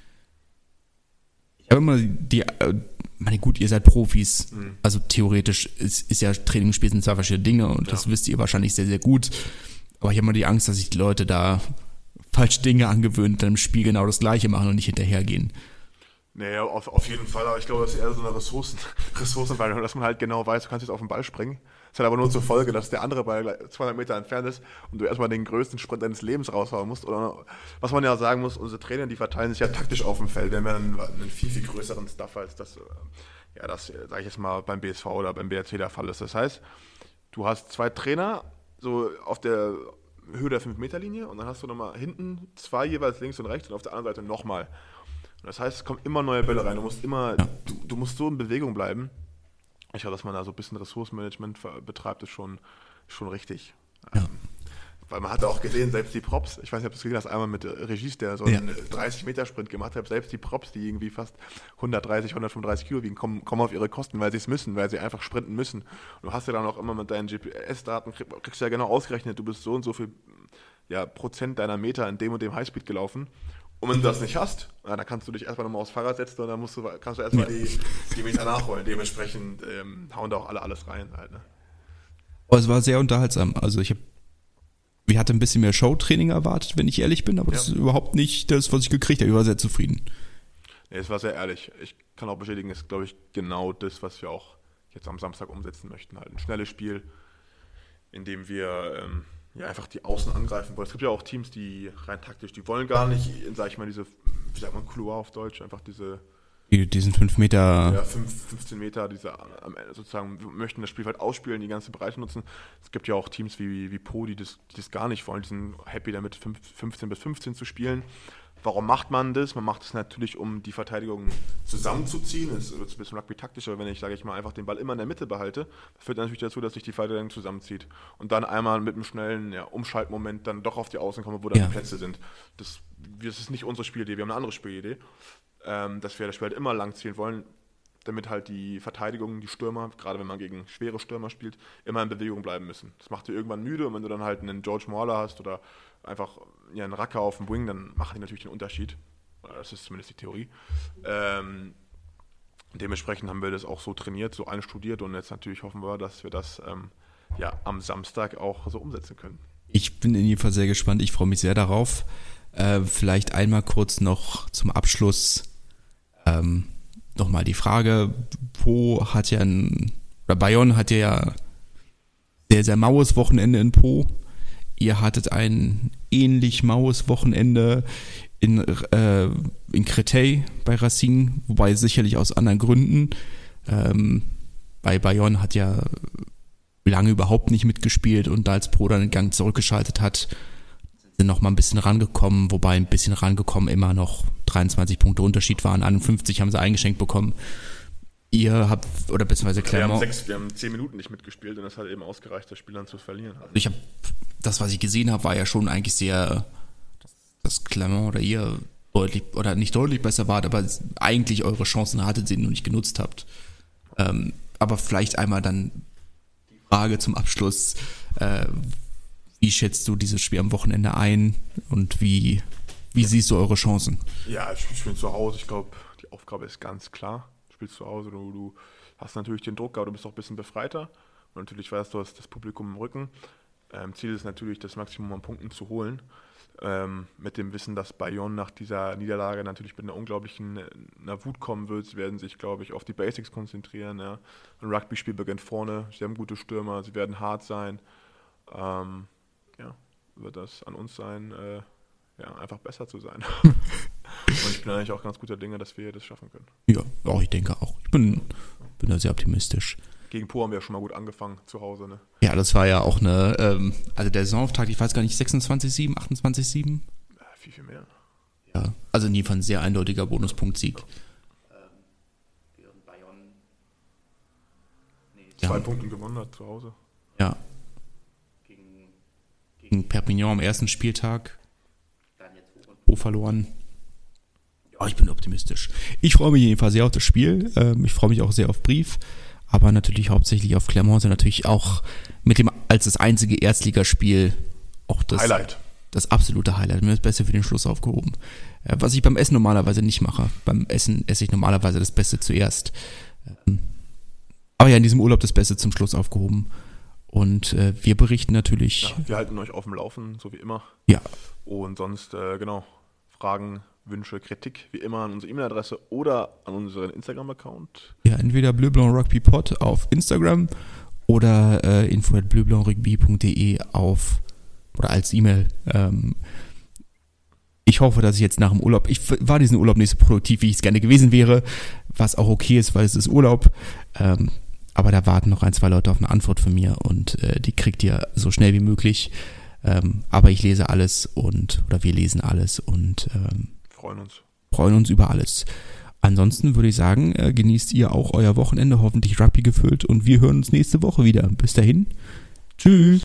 Ich habe immer gut, ihr seid Profis, also theoretisch ist ja Training und Spiel sind 2 verschiedene Dinge und das wisst ihr wahrscheinlich sehr, sehr gut. Aber ich habe immer die Angst, dass sich die Leute da falsche Dinge angewöhnt, dann im Spiel genau das Gleiche machen und nicht hinterhergehen. Naja, auf jeden Fall, aber ich glaube, das ist eher so eine Ressourcenverteilung, dass man halt genau weiß, du kannst jetzt auf den Ball springen. Das hat aber nur zur Folge, dass der andere Ball 200 Meter entfernt ist und du erstmal den größten Sprint deines Lebens raushauen musst. Oder was man ja sagen muss, unsere Trainer, die verteilen sich ja taktisch auf dem Feld. Wir haben ja einen viel, viel größeren Stuff, als das, sage ich jetzt mal, beim BSV oder beim BRC der Fall ist. Das heißt, du hast 2 Trainer, so auf der Höhe der 5-Meter-Linie und dann hast du nochmal hinten 2 jeweils links und rechts und auf der anderen Seite nochmal. Das heißt, es kommen immer neue Bälle rein. Du musst du musst so in Bewegung bleiben. Ich glaube, dass man da so ein bisschen Ressourcenmanagement betreibt, ist schon richtig. Ja. Weil man hat auch gesehen, selbst die Props, ich weiß nicht, ob du es gesehen hast, einmal mit Regis, der so einen 30-Meter-Sprint gemacht hat, selbst die Props, die irgendwie fast 130, 135 Kilo wiegen, kommen auf ihre Kosten, weil sie es müssen, weil sie einfach sprinten müssen. Und du hast ja dann auch immer mit deinen GPS-Daten, kriegst du ja genau ausgerechnet, du bist so und so viel Prozent deiner Meter in dem und dem Highspeed gelaufen. Und wenn du das nicht hast, dann kannst du dich erstmal nochmal aufs Fahrrad setzen und dann kannst du erstmal die Meter nachholen. Dementsprechend hauen da auch alle alles rein halt, ne? Aber es war sehr unterhaltsam. Also ich hatte ein bisschen mehr Showtraining erwartet, wenn ich ehrlich bin, aber das ist überhaupt nicht das, was ich gekriegt habe. Ich war sehr zufrieden. Nee, es war sehr ehrlich. Ich kann auch bestätigen, es ist, glaube ich, genau das, was wir auch jetzt am Samstag umsetzen möchten. Halt ein schnelles Spiel, in dem wir einfach die Außen angreifen wollen. Es gibt ja auch Teams, die rein taktisch, die wollen gar nicht, sag ich mal, diese, wie sagt man, Couloir auf Deutsch, einfach diesen 5 Meter. Ja, 15 Meter, sozusagen möchten das Spielfeld ausspielen, die ganze Breite nutzen. Es gibt ja auch Teams wie Po, die das gar nicht wollen, die sind happy damit, 15 bis 15 zu spielen. Warum macht man das? Man macht es natürlich, um die Verteidigung zusammenzuziehen. Es wird ein bisschen Rugby-taktischer, wenn ich, sage ich mal, einfach den Ball immer in der Mitte behalte. Das führt natürlich dazu, dass sich die Verteidigung zusammenzieht. Und dann einmal mit einem schnellen Umschaltmoment dann doch auf die Außen kommen, wo dann die Plätze sind. Das ist nicht unsere Spielidee, wir haben eine andere Spielidee. Dass wir das Spiel halt immer lang ziehen wollen, damit halt die Verteidigung, die Stürmer, gerade wenn man gegen schwere Stürmer spielt, immer in Bewegung bleiben müssen. Das macht dir irgendwann müde und wenn du dann halt einen George Mauler hast oder einfach einen Racker auf dem Wing, dann machen die natürlich den Unterschied. Das ist zumindest die Theorie. Dementsprechend haben wir das auch so trainiert, so einstudiert und jetzt natürlich hoffen wir, dass wir das am Samstag auch so umsetzen können. Ich bin in jedem Fall sehr gespannt, ich freue mich sehr darauf. Vielleicht einmal kurz noch zum Abschluss nochmal die Frage, Bayonne hat ja sehr, sehr maues Wochenende in Po. Ihr hattet ein ähnlich maues Wochenende in Créteil bei Racing, wobei sicherlich aus anderen Gründen. Bei Bayonne hat ja lange überhaupt nicht mitgespielt und als Po dann den Gang zurückgeschaltet hat, sind noch mal ein bisschen rangekommen, wobei ein bisschen rangekommen immer noch 23 Punkte Unterschied waren. 51 haben sie eingeschenkt bekommen. Ihr habt, oder beziehungsweise Clermont. Wir haben 10 Minuten nicht mitgespielt und das hat eben ausgereicht, das Spiel dann zu verlieren. Das, was ich gesehen habe, war ja schon eigentlich sehr, dass Clermont oder ihr deutlich, oder nicht deutlich besser wart, aber eigentlich eure Chancen hattet, sie nur nicht genutzt habt. Aber vielleicht einmal dann die Frage zum Abschluss, wie schätzt du dieses Spiel am Wochenende ein und wie siehst du eure Chancen? Ja, ich spiele zu Hause. Ich glaube, die Aufgabe ist ganz klar. Du spielst zu Hause, du hast natürlich den Druck, aber du bist auch ein bisschen befreiter. Und natürlich weißt du, hast das Publikum im Rücken. Ziel ist natürlich, das Maximum an Punkten zu holen. Mit dem Wissen, dass Bayonne nach dieser Niederlage natürlich mit einer unglaublichen Wut kommen wird. Sie werden sich, glaube ich, auf die Basics konzentrieren. Ja. Ein Rugby-Spiel beginnt vorne. Sie haben gute Stürmer, sie werden hart sein. Wird das an uns sein, einfach besser zu sein. Und ich bin eigentlich auch ganz guter Dinge, dass wir das schaffen können. Ja, auch ich denke auch. Ich bin da sehr optimistisch. Gegen Po haben wir ja schon mal gut angefangen, zu Hause. Ne? Ja, das war ja auch also der Saisonauftakt, ich weiß gar nicht, 26-7, 28-7? Ja, viel mehr. Ja, also in jedem Fall ein sehr eindeutiger Bonuspunktsieg. Während Bayonne 2 Punkte gewonnen hat zu Hause. Ja. Gegen Perpignan am ersten Spieltag. Dann jetzt Po verloren. Ja, ich bin optimistisch. Ich freue mich jedenfalls sehr auf das Spiel. Ich freue mich auch sehr auf Brief. Aber natürlich hauptsächlich auf Clermont und natürlich auch mit dem als das einzige Erstligaspiel auch das Highlight. Das absolute Highlight. Mir ist das Beste für den Schluss aufgehoben. Was ich beim Essen normalerweise nicht mache. Beim Essen esse ich normalerweise das Beste zuerst. Aber ja, in diesem Urlaub das Beste zum Schluss aufgehoben. Und wir berichten natürlich. Ja, wir halten euch auf dem Laufen, so wie immer. Ja. Und sonst, Fragen, Wünsche, Kritik, wie immer an unsere E-Mail-Adresse oder an unseren Instagram-Account. Ja, entweder Bleu Blanc Rugby Pod auf Instagram oder info@bleublancrugby.de oder als E-Mail. Ich hoffe, dass ich jetzt nach dem Urlaub, ich war diesen Urlaub nicht so produktiv, wie ich es gerne gewesen wäre, was auch okay ist, weil es ist Urlaub. Aber da warten noch 1, 2 Leute auf eine Antwort von mir und die kriegt ihr so schnell wie möglich. Aber ich lese alles oder wir lesen alles und freuen uns über alles. Ansonsten würde ich sagen, genießt ihr auch euer Wochenende, hoffentlich Rugby gefüllt und wir hören uns nächste Woche wieder. Bis dahin. Tschüss.